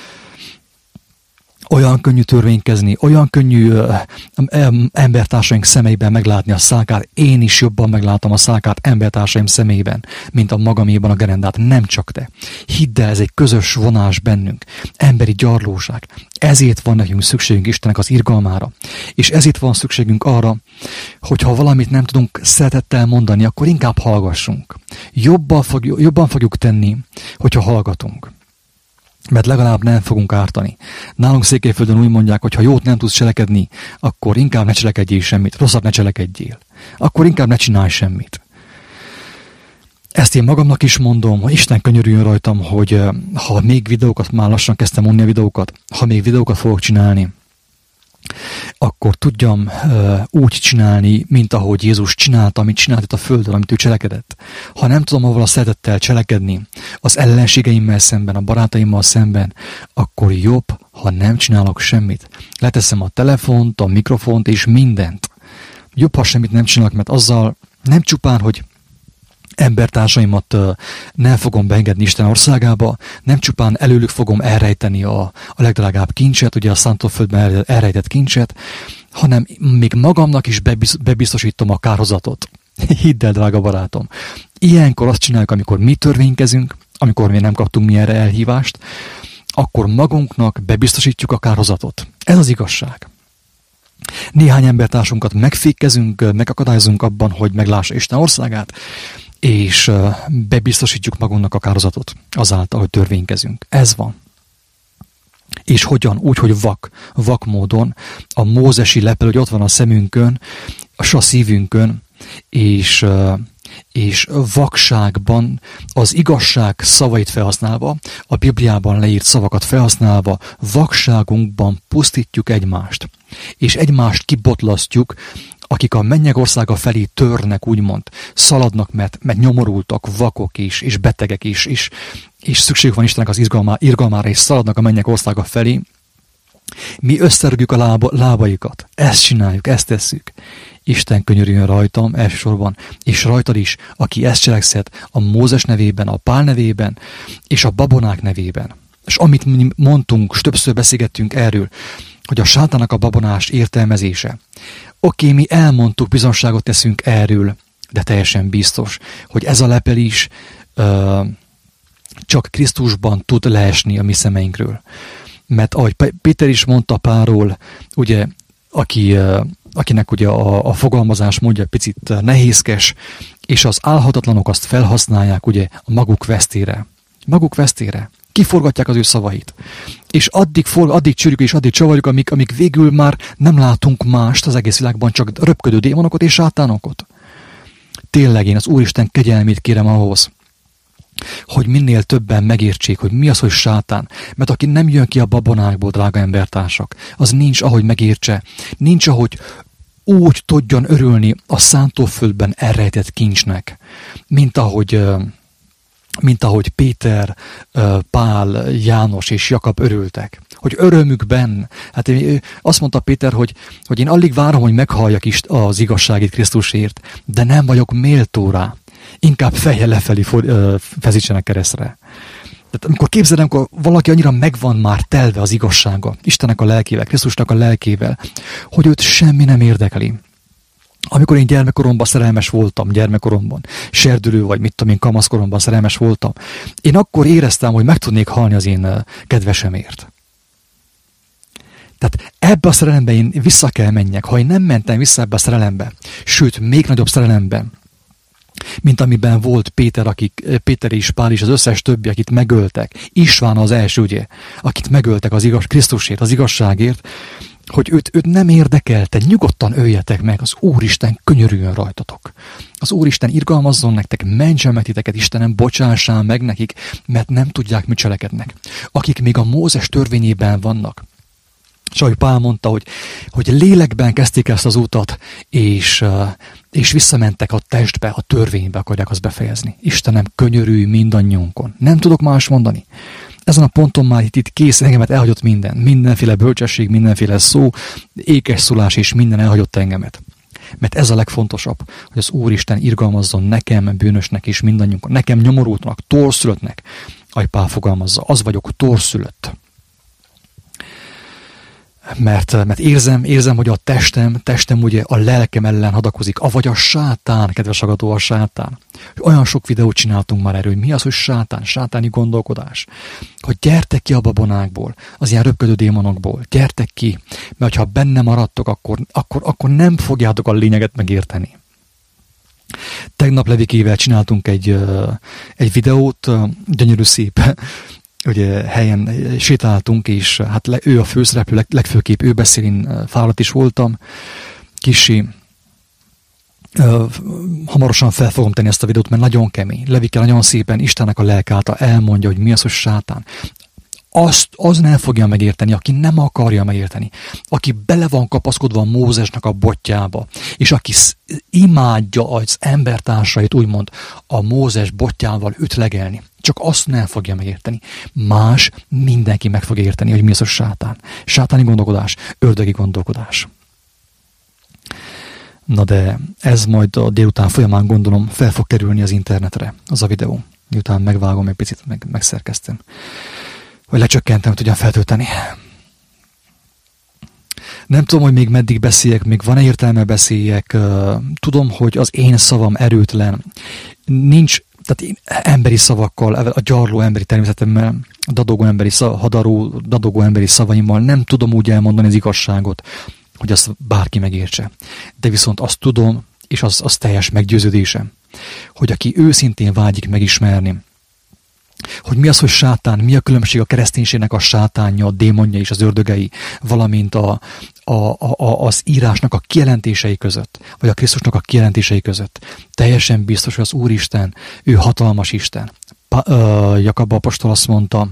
Olyan könnyű törvénykezni, olyan könnyű uh, embertársaink szemeiben meglátni a szálkát. Én is jobban meglátom a szálkát embertársaim szemeiben, mint a magaméban a gerendát. Nem csak te. Hidd el, ez egy közös vonás bennünk. Emberi gyarlóság. Ezért van nekünk szükségünk Istennek az irgalmára. És ezért van szükségünk arra, hogy ha valamit nem tudunk szeretettel mondani, akkor inkább hallgassunk. Jobban fogjuk, jobban fogjuk tenni, hogyha hallgatunk. Mert legalább nem fogunk ártani. Nálunk Székelyföldön úgy mondják, hogy ha jót nem tudsz cselekedni, akkor inkább ne cselekedjél semmit, rosszat ne cselekedjél. Akkor inkább ne csinálj semmit. Ezt én magamnak is mondom, hogy Isten könyörüljön rajtam, hogy ha még videókat, már lassan kezdtem mondani a videókat, ha még videókat fogok csinálni, akkor tudjam uh, úgy csinálni, mint ahogy Jézus csinálta, amit csinált itt a földön, amit ő cselekedett. Ha nem tudom avval a szeretettel cselekedni, az ellenségeimmel szemben, a barátaimmal szemben, akkor jobb, ha nem csinálok semmit. Leteszem a telefont, a mikrofont és mindent. Jobb, ha semmit nem csinálok, mert azzal nem csupán, hogy embertársaimat nem fogom beengedni Isten országába, nem csupán előlük fogom elrejteni a, a legdrágább kincset, ugye a szántóföldben elrejtett kincset, hanem még magamnak is bebiztosítom a kárhozatot. Hidd el, drága barátom. Ilyenkor azt csináljuk, amikor mi törvénykezünk, amikor mi nem kaptunk mi erre elhívást, akkor magunknak bebiztosítjuk a kárhozatot. Ez az igazság. Néhány embertársunkat megfékezünk, megakadályozunk abban, hogy meglássa Isten országát, és bebiztosítjuk magunknak a kárhozatot azáltal, hogy törvénykezünk. Ez van. És hogyan? Úgy, hogy vak, vak módon a mózesi lepel, hogy ott van a szemünkön, a szívünkön, és, és vakságban az igazság szavait felhasználva, a Bibliában leírt szavakat felhasználva, vakságunkban pusztítjuk egymást. És egymást kibotlasztjuk, akik a mennyek országa felé törnek, úgymond, szaladnak, mert, mert nyomorultak, vakok is, és betegek is, és, és szükségük van Istennek az izgalmá, irgalmára, és szaladnak a mennyek országa felé. Mi összerügjük a lába, lábaikat. Ezt csináljuk, ezt tesszük. Isten könyörüljön rajtam elsősorban, és rajtad is, aki ezt cselekszed a Mózes nevében, a Pál nevében, és a babonák nevében. És amit mi mondtunk, és többször beszélgettünk erről, hogy a sátának a babonás értelmezése. Oké, mi elmondtuk, bizonságot teszünk erről, de teljesen biztos, hogy ez a lepel is uh, csak Krisztusban tud leesni a mi szemeinkről. Mert ahogy Péter is mondta Pálról, ugye, aki, uh, akinek ugye a, a fogalmazás mondja picit nehézkes, és az álhatatlanok azt felhasználják ugye a maguk vesztére. Maguk vesztére. Kiforgatják az ő szavait. És addig, for, addig csörjük és addig csavarjuk, amíg, amíg végül már nem látunk mást az egész világban, csak röpködő démonokat és sátánokat. Tényleg én az Úristen kegyelmét kérem ahhoz, hogy minél többen megértsék, hogy mi az, hogy sátán. Mert aki nem jön ki a babonákból, drága embertársak, az nincs, ahogy megértse. Nincs, ahogy úgy tudjon örülni a szántóföldben elrejtett kincsnek, mint ahogy... mint ahogy Péter, Pál, János és Jakab örültek. Hogy örömükben, hát azt mondta Péter, hogy, hogy én alig várom, hogy meghalljak is az igazságét Krisztusért, de nem vagyok méltó rá. Inkább fejjel lefelé feszítsenek keresztre. Tehát amikor képzelem, amikor valaki annyira megvan már telve az igazsága, Istennek a lelkével, Krisztusnak a lelkével, hogy őt semmi nem érdekli. Amikor én gyermekkoromban szerelmes voltam, gyermekkoromban, serdülő vagy mit tudom én, kamaszkoromban szerelmes voltam, én akkor éreztem, hogy meg tudnék halni az én kedvesemért. Tehát ebbe a szerelembe én vissza kell menjek. Ha én nem mentem vissza ebbe a szerelembe, sőt, még nagyobb szerelemben, mint amiben volt Péter, akik, Péter és Pál és az összes többi, akit megöltek. István az első, ugye, akit megöltek az igaz, Krisztusért, az igazságért, hogy őt, őt nem érdekelte, nyugodtan öljetek meg, az Úristen könyörüljön rajtatok. Az Úristen irgalmazzon nektek, mentsen meg titeket, Istenem, bocsássál meg nekik, mert nem tudják, mit cselekednek. Akik még a Mózes törvényében vannak. És ahogy Pál mondta, hogy, hogy lélekben kezdték ezt az utat, és, és visszamentek a testbe, a törvénybe akarják azt befejezni. Istenem, könyörülj mindannyiunkon. Nem tudok más mondani. Ezen a ponton már itt, itt kész, engemet elhagyott minden. Mindenféle bölcsesség, mindenféle szó, ékes szólás és minden elhagyott engemet. Mert ez a legfontosabb, hogy az Úristen irgalmazzon nekem, bűnösnek és mindannyiunkon. Nekem nyomorultnak, torszülöttnek, ahogy Pál fogalmazza. Az vagyok torszülött. Mert, mert érzem, érzem, hogy a testem, testem ugye a lelkem ellen hadakozik, avagy a sátán, kedves hallgató, a sátán. Olyan sok videót csináltunk már erről, hogy mi az, hogy sátán, sátáni gondolkodás. Hogy gyertek ki a babonákból, az ilyen röpködő démonokból, gyertek ki, mert ha benne maradtok, akkor, akkor, akkor nem fogjátok a lényeget megérteni. Tegnap Levikével csináltunk egy, egy videót, gyönyörű szép, ugye helyen sétáltunk, és hát le, ő a főszereplő, leg, legfőképp ő beszél, én fáradt is voltam, kicsi. Uh, hamarosan fel fogom tenni ezt a videót, mert nagyon kemény. Levike nagyon szépen Istennek a lelke által elmondja, hogy mi az, hogy sátán. Azt, az nem fogja megérteni, aki nem akarja megérteni. Aki bele van kapaszkodva a Mózesnek a botjába, és aki imádja az embertársait, úgymond a Mózes botjával ütlegelni. Csak azt nem fogja megérteni. Más mindenki meg fog érteni, hogy mi az a sátán. Sátáni gondolkodás, ördögi gondolkodás. Na de ez majd a délután folyamán gondolom fel fog kerülni az internetre, az a videó. Miután megvágom, egy picit meg, megszerkeztem. Hogy lecsökkentem, hogy tudjam feltölteni. Nem tudom, hogy még meddig beszéljek, még van-e értelme beszéljek. Tudom, hogy az én szavam erőtlen. Nincs, tehát én emberi szavakkal, a gyarló emberi természetemmel, a dadogó emberi, szav, hadaró, dadogó emberi szavaimmal nem tudom úgy elmondani az igazságot, hogy azt bárki megértse. De viszont azt tudom, és az, az teljes meggyőződésem, hogy aki őszintén vágyik megismerni, hogy mi az, hogy sátán, mi a különbség a kereszténységnek a sátánja, a démonja és az ördögei, valamint a, a, a, az írásnak a kijelentései között, vagy a Krisztusnak a kijelentései között. Teljesen biztos, hogy az Úristen, ő hatalmas Isten. Pa, uh, Jakab apostol azt mondta,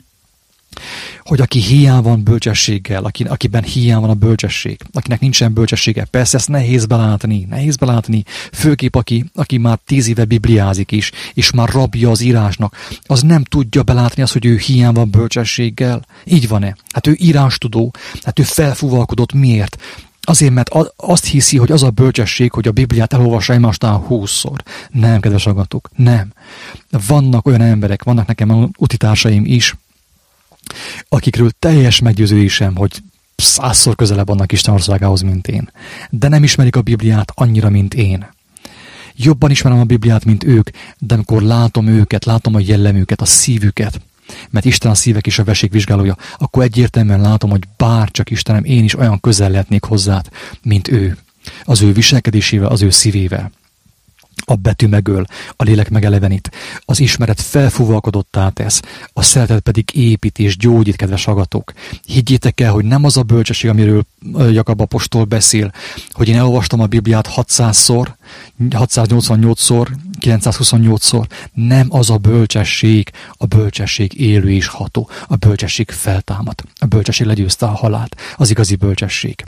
hogy aki hiány van bölcsességgel, aki, akiben hiány van a bölcsesség, akinek nincsen bölcsessége, persze ezt nehéz belátni, nehéz belátni, főképp aki, aki már tíz éve bibliázik is, és már rabja az írásnak, az nem tudja belátni azt, hogy ő hiány van bölcsességgel. Így van-e? Hát ő írástudó, hát ő felfúvalkodott. Miért? Azért, mert azt hiszi, hogy az a bölcsesség, hogy a Bibliát elolvassa egymástán húszszor. Nem, kedves hallgatók, nem. Vannak olyan emberek, vannak nekem utitársaim is, akikről teljes meggyőződésem, hogy százszor közelebb vannak Isten országához, mint én. De nem ismerik a Bibliát annyira, mint én. Jobban ismerem a Bibliát, mint ők, de amikor látom őket, látom a jellemüket, a szívüket, mert Isten a szívek és a vesék vizsgálója, akkor egyértelműen látom, hogy bár csak Istenem, én is olyan közel lehetnék hozzá, mint ő. Az ő viselkedésével, az ő szívével. A betű megöl, a lélek megelevenít, az ismeret felfúvalkodottá tesz, a szeretet pedig épít és gyógyít, kedves hallgatók. Higgyétek el, hogy nem az a bölcsesség, amiről Jakab apostol beszél, hogy én elolvastam a Bibliát hatszázszor, hatszáznyolcvannyolcszor, kilencszázhuszonnyolcszor. Nem az a bölcsesség, a bölcsesség élő és ható, a bölcsesség feltámad, a bölcsesség legyőzte a halált, az igazi bölcsesség.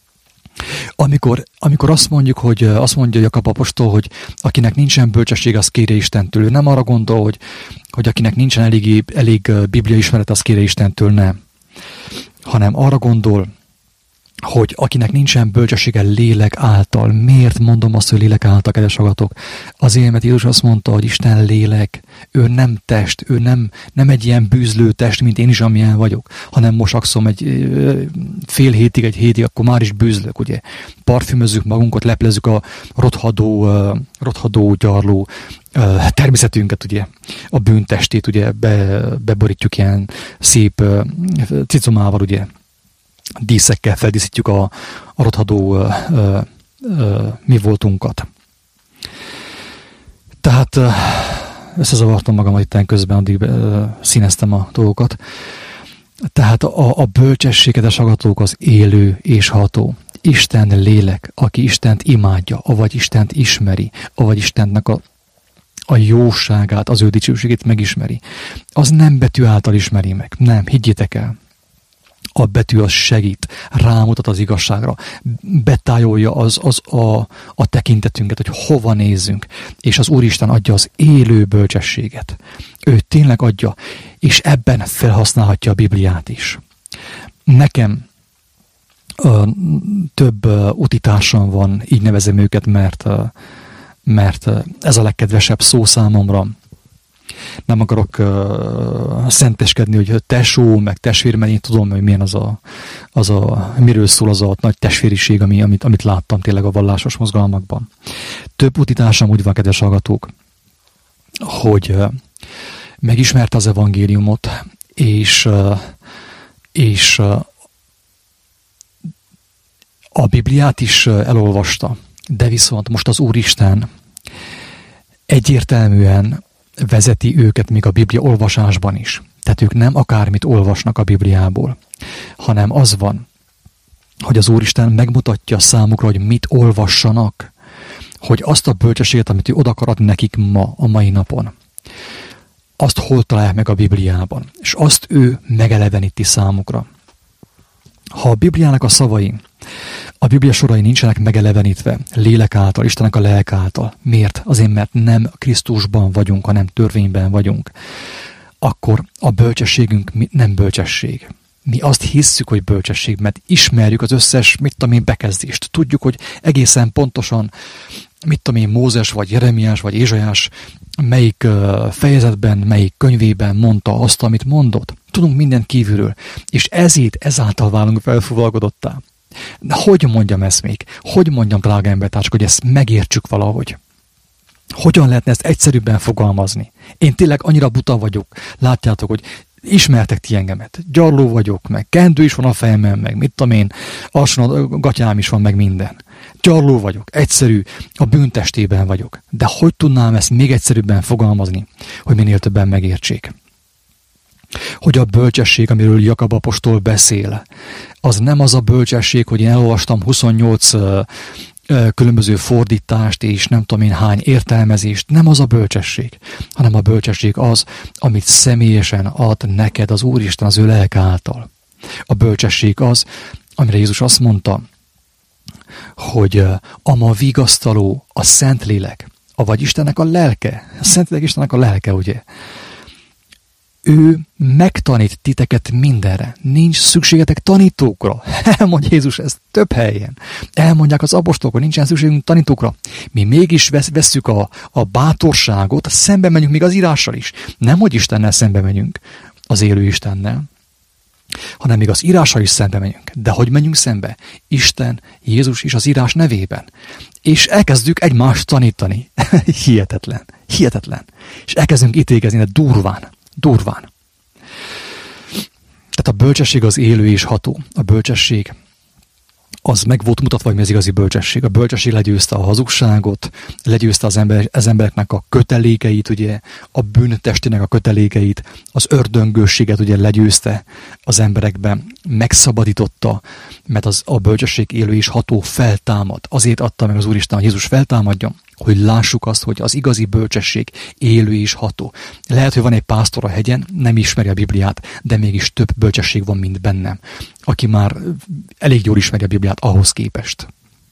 Amikor, amikor azt mondjuk, hogy azt mondja Jakab apostol, hogy akinek nincsen bölcsesség, az kérje Istentől. Ő nem arra gondol, hogy, hogy akinek nincsen elég, elég Biblia ismeret, az kérje Istentől, nem. Hanem arra gondol, hogy akinek nincsen bölcsessége lélek által. Miért mondom azt, hogy lélek által, kedves hallgatók? Azért, mert Jézus azt mondta, hogy Isten lélek, ő nem test, ő nem, nem egy ilyen bűzlő test, mint én is, amilyen vagyok, hanem mosakszom egy fél hétig, egy hétig, akkor már is bűzlök, ugye? Parfümözzük magunkat, leplezzük a rothadó, rothadó gyarló természetünket, ugye? A bűntestét, ugye? Be, beborítjuk ilyen szép cicomával, ugye? Díszekkel feldíszítjük a, a rothadó ö, ö, ö, mi voltunkat. Tehát ö, összezavartam magam itt közben, addig ö, színeztem a dolgokat. Tehát a, a bölcsesség, kedves hallgatók, az élő és ható. Isten lélek, aki Istent imádja, avagy Istent ismeri, avagy Istennek a, a jóságát, az ő dicsőségét megismeri. Az nem betű által ismeri meg. Nem, higgyétek el. A betű az segít, rámutat az igazságra, betájolja az, az a, a tekintetünket, hogy hova nézzünk, és az Úristen adja az élő bölcsességet. Ő tényleg adja, és ebben felhasználhatja a Bibliát is. Nekem ö, több ö, utitársam van, így nevezem őket, mert, ö, mert ez a legkedvesebb szó számomra. Nem akarok uh, szenteskedni, hogy tesó, meg testvér, mert én tudom, hogy milyen az a, az a miről szól az a nagy testvériség, ami, amit, amit láttam tényleg a vallásos mozgalmakban. Több utitársam úgy van, kedves hallgatók, hogy uh, megismerte az evangéliumot, és, uh, és uh, a Bibliát is uh, elolvasta, de viszont most az Úristen egyértelműen vezeti őket még a Biblia olvasásban is. Tehát ők nem akármit olvasnak a Bibliából, hanem az van, hogy az Úristen megmutatja számukra, hogy mit olvassanak, hogy azt a bölcsességet, amit ő oda akar adni nekik ma, a mai napon, azt hol találják meg a Bibliában, és azt ő megeleveníti számukra. Ha a Bibliának a szavai, a Biblia sorai nincsenek megelevenítve lélek által, Istennek a lelk által. Miért? Azért, mert nem Krisztusban vagyunk, hanem törvényben vagyunk. Akkor a bölcsességünk nem bölcsesség. Mi azt hisszük, hogy bölcsesség, mert ismerjük az összes, mit tudom én, bekezdést. Tudjuk, hogy egészen pontosan, mit tudom én, Mózes, vagy Jeremiás, vagy Ézsaiás, melyik fejezetben, melyik könyvében mondta azt, amit mondott. Tudunk mindent kívülről. És ezért, ezáltal válunk felfúvalkodottá. De hogy mondjam ezt még? Hogy mondjam, drága embertársak, hogy ezt megértsük valahogy? Hogyan lehetne ezt egyszerűbben fogalmazni? Én tényleg annyira buta vagyok. Látjátok, hogy ismertek ti engemet. Gyarló vagyok, meg kendő is van a fejemben, meg mit tudom én, alsóan a gatyám is van, meg minden. Gyarló vagyok, egyszerű, a bűntestében vagyok. De hogy tudnám ezt még egyszerűbben fogalmazni, hogy minél többen megértsék? Hogy a bölcsesség, amiről Jakab apostol beszél, az nem az a bölcsesség, hogy én elolvastam huszonnyolc uh, uh, különböző fordítást, és nem tudom én hány értelmezést, nem az a bölcsesség, hanem a bölcsesség az, amit személyesen ad neked az Úristen az ő lelke által. A bölcsesség az, amire Jézus azt mondta, hogy uh, ama vigasztaló, a Szentlélek, avagy Istennek a lelke, a Szentlélek Istennek a lelke, ugye? Ő megtanít titeket mindenre. Nincs szükségetek tanítókra. Elmondja Jézus ezt több helyen. Elmondják az apostolok, hogy nincsen szükségünk tanítókra. Mi mégis vesz, vesszük a, a bátorságot, szembe megyünk még az írással is. Nem, hogy Istennel szembe megyünk, az élő Istennel, hanem még az írással is szembe megyünk. De hogy menjünk szembe? Isten, Jézus is az írás nevében. És elkezdjük egymást tanítani. Hihetetlen. Hihetetlen. És elkezdünk ítélkezni, de durván. Durván. Tehát a bölcsesség az élő és ható. A bölcsesség az meg volt mutatva, hogy mi az igazi bölcsesség. A bölcsesség legyőzte a hazugságot, legyőzte az, ember, az embereknek a kötelékeit, ugye, a bűntestének a kötelékeit, az ördöngősséget ugye legyőzte az emberekben, megszabadította, mert az, a bölcsesség élő és ható feltámad. Azért adta meg az Úristen, hogy Jézus feltámadjon, hogy lássuk azt, hogy az igazi bölcsesség élő és ható. Lehet, hogy van egy pásztor a hegyen, nem ismeri a Bibliát, de mégis több bölcsesség van, mint bennem, aki már elég jól ismeri a Bibliát ahhoz képest.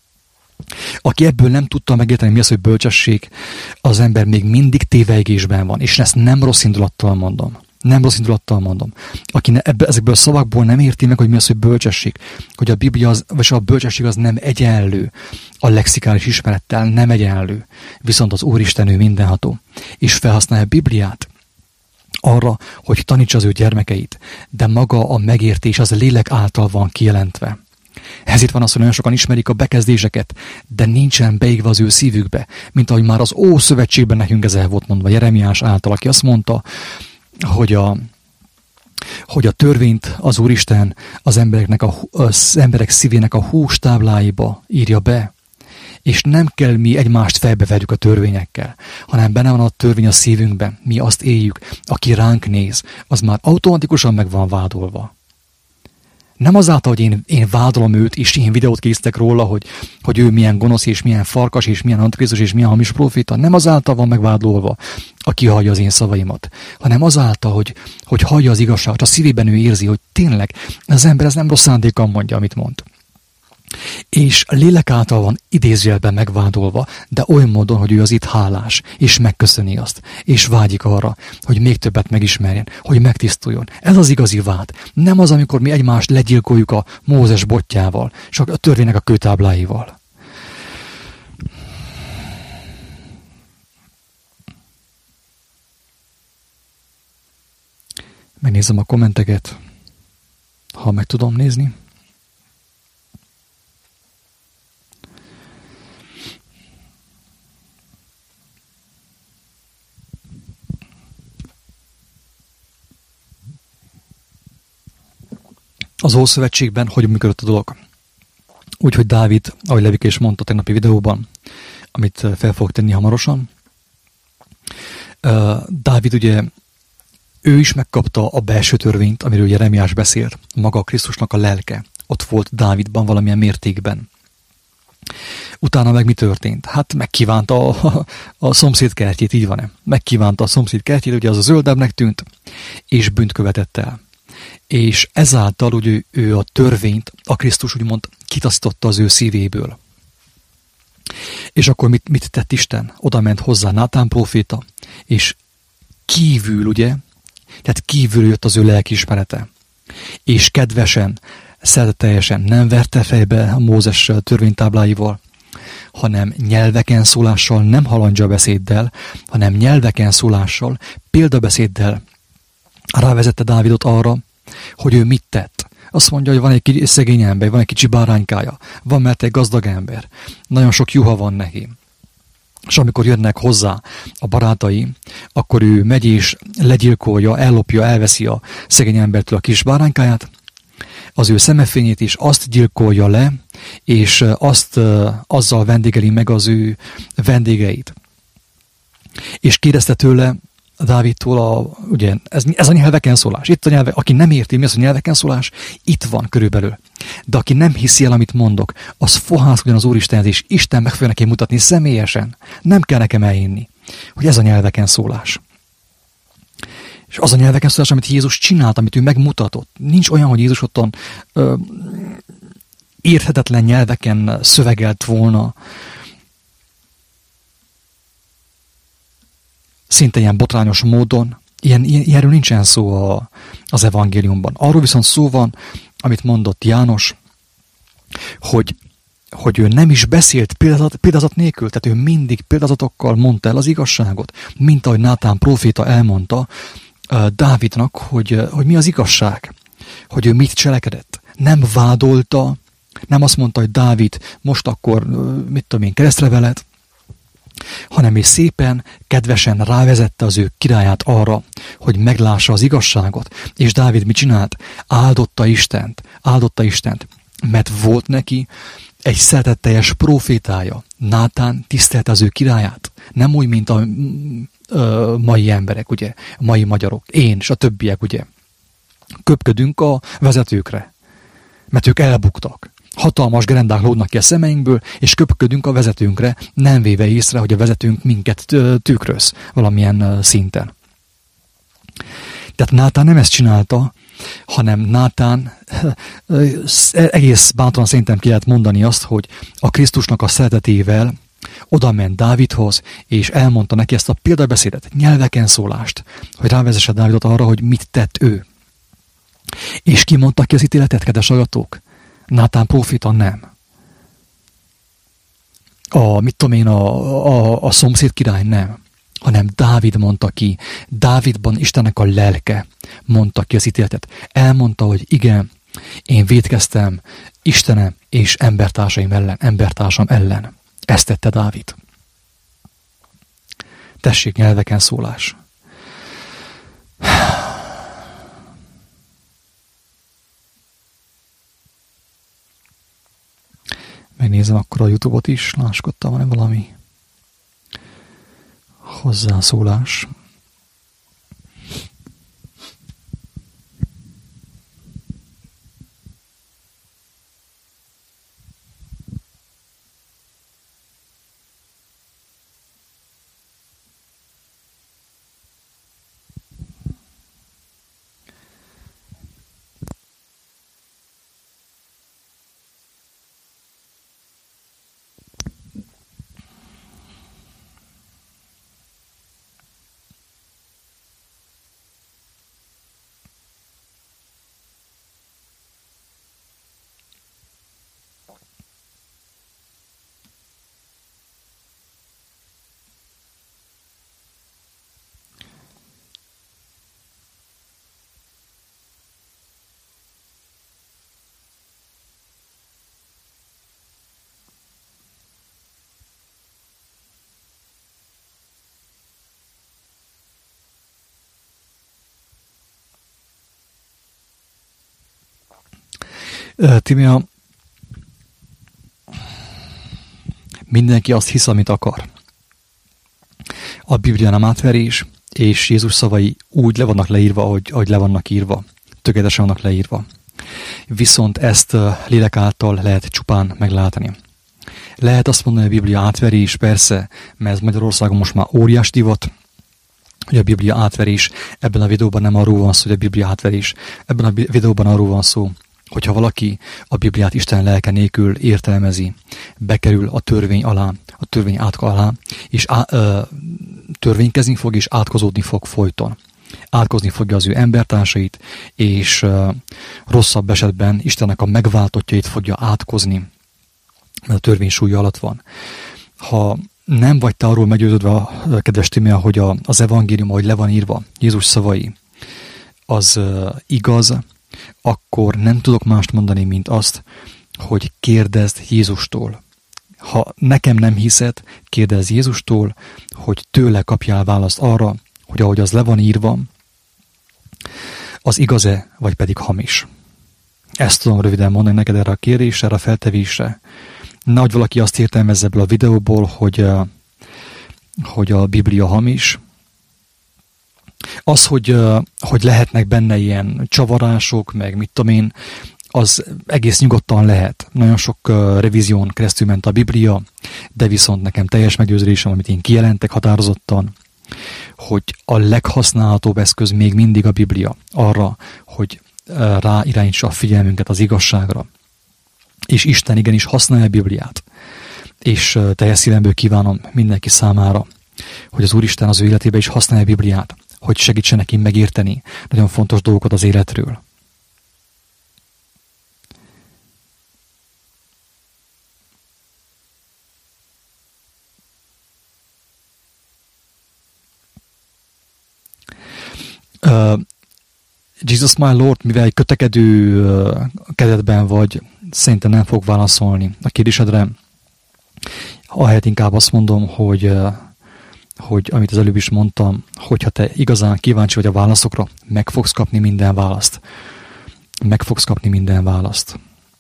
Aki ebből nem tudta megérteni, mi az, hogy bölcsesség, az ember még mindig tévejgésben van, és ezt nem rossz indulattal mondom. Nem rossz indulattal mondom. Aki ne, ebbe, ezekből a szavakból nem érti meg, hogy mi az, hogy bölcsesség, hogy a Biblia, az, vagy a bölcsesség az nem egyenlő a lexikális ismerettel, nem egyenlő. Viszont az Úristen ő mindenható. És felhasználja a Bibliát arra, hogy tanítsa az ő gyermekeit, de maga a megértés az a lélek által van kijelentve. Ezért van az, hogy nagyon sokan ismerik a bekezdéseket, de nincsen beégve az ő szívükbe, mint ahogy már az Ószövetségben nekünk ez el volt mondva Jeremiás által, aki azt mondta, hogy a, hogy a törvényt az Úristen az embereknek a, az emberek szívének a hústábláiba írja be, és nem kell mi egymást felbeverjük a törvényekkel, hanem benne van a törvény a szívünkben, mi azt éljük, aki ránk néz, az már automatikusan meg van vádolva. Nem azáltal, hogy én, én vádolom őt, és én videót készítek róla, hogy, hogy ő milyen gonosz, és milyen farkas, és milyen antikrisztus, és milyen hamis profita. Nem azáltal van megvádolva, aki hallja az én szavaimat, hanem azáltal, hogy, hogy hallja az igazságot, a szívében ő érzi, hogy tényleg az ember ez nem rossz szándékkal mondja, amit mond. És a lélek által van idézőjelben megvádolva, de olyan módon, hogy ő az itt hálás, és megköszöni azt, és vágyik arra, hogy még többet megismerjen, hogy megtisztuljon. Ez az igazi vád. Nem az, amikor mi egymást legyilkoljuk a Mózes botjával, és a törvénynek a kőtábláival. Megnézem a kommenteket, ha meg tudom nézni. Az Ószövetségben hogy működött a dolog? Úgyhogy Dávid, ahogy Levike is mondta a tegnapi videóban, amit fel fogok tenni hamarosan, Dávid ugye, ő is megkapta a belső törvényt, amiről Jeremiás beszélt, maga a Krisztusnak a lelke. Ott volt Dávidban valamilyen mértékben. Utána meg mi történt? Hát megkívánta a, a, a szomszéd kertjét, így van-e? Megkívánta a szomszéd kertjét, ugye az a zöldebbnek tűnt, és bűnt követett el. És ezáltal ugye ő, ő a törvényt, a Krisztus úgymond kitasztotta az ő szívéből. És akkor mit, mit tett Isten? Oda ment hozzá Nátán próféta, és kívül, ugye, tehát kívül jött az ő lelkiismerete. És kedvesen, szeretetteljesen nem verte fejbe a Mózes törvénytábláival, hanem nyelveken szólással, nem halandzsa beszéddel, hanem nyelveken szólással, példabeszéddel rávezette Dávidot arra, hogy ő mit tett. Azt mondja, hogy van egy kicsi szegény ember, van egy kicsi báránykája, van mert egy gazdag ember, nagyon sok juha van neki. És amikor jönnek hozzá a barátai, akkor ő megy és legyilkolja, ellopja, elveszi a szegény embertől a kis báránykáját, az ő szemefényét is azt gyilkolja le, és azt azzal vendégeli meg az ő vendégeit. És kérdezte tőle Dávidtól, a, ugye, ez, ez a nyelveken szólás. Itt a nyelve, aki nem érti, mi az a nyelveken szólás, itt van körülbelül. De aki nem hiszi el, amit mondok, az fohászkodjon az Úristenhez, és Isten meg fogja neki mutatni személyesen. Nem kell nekem elhinni, hogy ez a nyelveken szólás. És az a nyelveken szólás, amit Jézus csinált, amit ő megmutatott. Nincs olyan, hogy Jézus ottan ö, érthetetlen nyelveken szövegelt volna, szinte ilyen botrányos módon. Ilyen, ilyen, ilyenről nincsen szó a, az evangéliumban. Arról viszont szó van, amit mondott János, hogy, hogy ő nem is beszélt példázat, példázat nélkül, tehát ő mindig példázatokkal mondta el az igazságot, mint ahogy Nátán próféta elmondta uh, Dávidnak, hogy, hogy mi az igazság, hogy ő mit cselekedett. Nem vádolta, nem azt mondta, hogy Dávid, most akkor, uh, mit tudom én, keresztre veled, hanem és szépen, kedvesen rávezette az ő királyát arra, hogy meglássa az igazságot. És Dávid mit csinált? Áldotta Istent, áldotta Istent, mert volt neki egy szeretetteljes prófétája. Nátán tisztelte az ő királyát. Nem úgy, mint a ö, mai emberek, ugye, a mai magyarok, én és a többiek, ugye. Köpködünk a vezetőkre, mert ők elbuktak. Hatalmas gerendák lódnak ki a szemeinkből, és köpködünk a vezetőnkre, nem véve észre, hogy a vezetőnk minket tükröz valamilyen szinten. Tehát Nátán nem ezt csinálta, hanem Nátán egész bátran szerintem ki lehet mondani azt, hogy a Krisztusnak a szeretetével oda ment Dávidhoz, és elmondta neki ezt a példabeszédet, nyelveken szólást, hogy rávezesse Dávidot arra, hogy mit tett ő. És ki mondta ki az ítéletet, kedves hallgatók? Nátán próféta nem. A, mit tudom én, a, a, a szomszéd király nem. Hanem Dávid mondta ki. Dávidban Istennek a lelke mondta ki az ítéletet. Elmondta, hogy igen, én vétkeztem Istenem és embertársaim ellen, embertársam ellen. Ezt tette Dávid. Tessék, nyelveken szólás. Megnézem akkor a YouTube-ot is, láskodtam, van-e valami hozzászólás. Tímea, mindenki azt hisz, amit akar. A Biblia nem átverés, és Jézus szavai úgy le vannak leírva, ahogy, ahogy le vannak írva. Tökéletesen vannak leírva. Viszont ezt lélek által lehet csupán meglátni. Lehet azt mondani, hogy a Biblia átverés, persze, mert ez Magyarországon most már óriás divat, hogy a Biblia átverés. Ebben a videóban nem arról van szó, hogy a Biblia átverés. Ebben a videóban arról van szó, hogyha valaki a Bibliát Isten lelke nélkül értelmezi, bekerül a törvény alá, a törvény átka alá, és á, ö, törvénykezni fog, és átkozódni fog folyton. Átkozni fogja az ő embertársait, és ö, rosszabb esetben Istennek a megváltottjait fogja átkozni, mert a törvény súlya alatt van. Ha nem vagy te arról meggyőződve, kedves Tímea, hogy a, az evangélium, ahogy le van írva, Jézus szavai, az ö, igaz, akkor nem tudok mást mondani, mint azt, hogy kérdezd Jézustól. Ha nekem nem hiszed, kérdezz Jézustól, hogy tőle kapjál választ arra, hogy ahogy az le van írva, az igaz-e, vagy pedig hamis. Ezt tudom röviden mondani neked erre a kérdésre, erre a feltevésre. Nehogy valaki azt értelmezze ebből a videóból, hogy, hogy a Biblia hamis. Az, hogy, hogy lehetnek benne ilyen csavarások, meg mit tudom én, az egész nyugodtan lehet. Nagyon sok revízión keresztül ment a Biblia, de viszont nekem teljes meggyőződésem, amit én kijelentek határozottan, hogy a leghasználhatóbb eszköz még mindig a Biblia arra, hogy ráirányítsa a figyelmünket az igazságra. És Isten igenis használja a Bibliát. És teljes szívemből kívánom mindenki számára, hogy az Úristen az ő életébe is használja a Bibliát, hogy segítsen neki megérteni nagyon fontos dolgokat az életről. Uh, Jesus my Lord, mivel egy kötekedő uh, kezedben vagy, szerintem nem fog válaszolni a kérdésedre. Ahelyett inkább azt mondom, hogy, uh, hogy amit az előbb is mondtam, hogyha te igazán kíváncsi vagy a válaszokra, meg fogsz kapni minden választ. Meg fogsz kapni minden választ.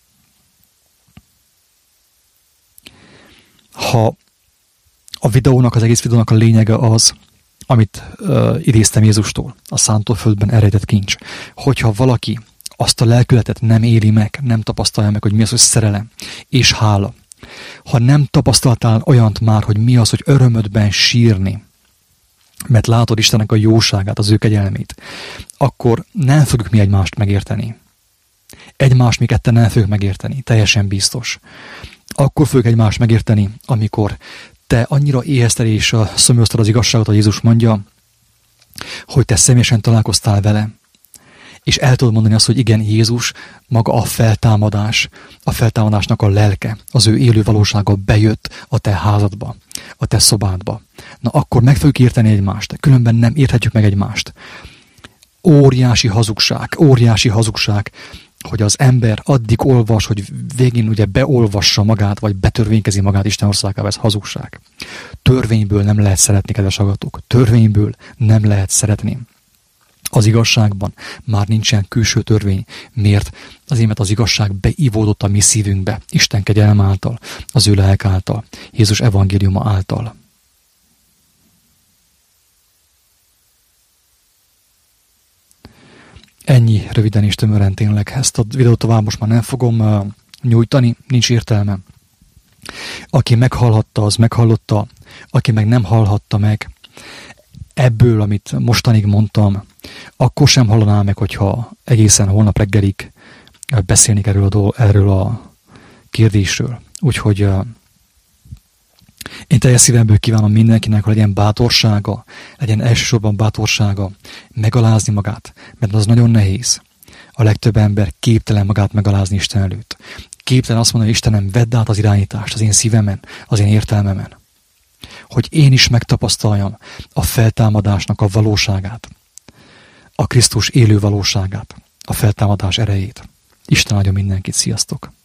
Ha a videónak, az egész videónak a lényege az, amit uh, idéztem Jézustól, a szántóföldben elrejtett kincs. Hogyha valaki azt a lelkületet nem éli meg, nem tapasztalja meg, hogy mi az, hogy szerelem és hála, ha nem tapasztaltál olyant már, hogy mi az, hogy örömödben sírni, mert látod Istennek a jóságát, az ő kegyelmét, akkor nem fogjuk mi egymást megérteni. Egymást mi ketten nem fogjuk megérteni, teljesen biztos. Akkor fogjuk egymást megérteni, amikor te annyira éhezted és szomjaztad az igazságot, hogy Jézus mondja, hogy te személyesen találkoztál vele, és el tudod mondani azt, hogy igen, Jézus maga a feltámadás, a feltámadásnak a lelke, az ő élő valósága bejött a te házadba, a te szobádba. Na akkor meg fogjuk érteni egymást, különben nem érthetjük meg egymást. Óriási hazugság, óriási hazugság, hogy az ember addig olvas, hogy végén ugye beolvassa magát, vagy betörvénykezi magát Isten országába, ez hazugság. Törvényből nem lehet szeretni, kedves hallgatók. Törvényből nem lehet szeretni. Az igazságban már nincsen külső törvény. Miért? Azért, mert az igazság beivódott a mi szívünkbe. Isten kegyelme által, az ő lelk által, Jézus evangéliuma által. Ennyi röviden és tömören tényleg. Ezt a videót tovább most már nem fogom uh, nyújtani, nincs értelme. Aki meghallhatta, az meghallotta, aki meg nem hallhatta meg, ebből, amit mostanig mondtam, akkor sem hallaná meg, hogyha egészen holnap reggelig beszélnék erről a, erről a kérdésről. Úgyhogy uh, én teljes szívemből kívánom mindenkinek, hogy legyen bátorsága, legyen elsősorban bátorsága megalázni magát, mert az nagyon nehéz. A legtöbb ember képtelen magát megalázni Isten előtt. Képtelen azt mondani, hogy Istenem, vedd át az irányítást az én szívemen, az én értelmemen. Hogy én is megtapasztaljam a feltámadásnak a valóságát, a Krisztus élő valóságát, a feltámadás erejét. Isten áldja mindenkit, sziasztok!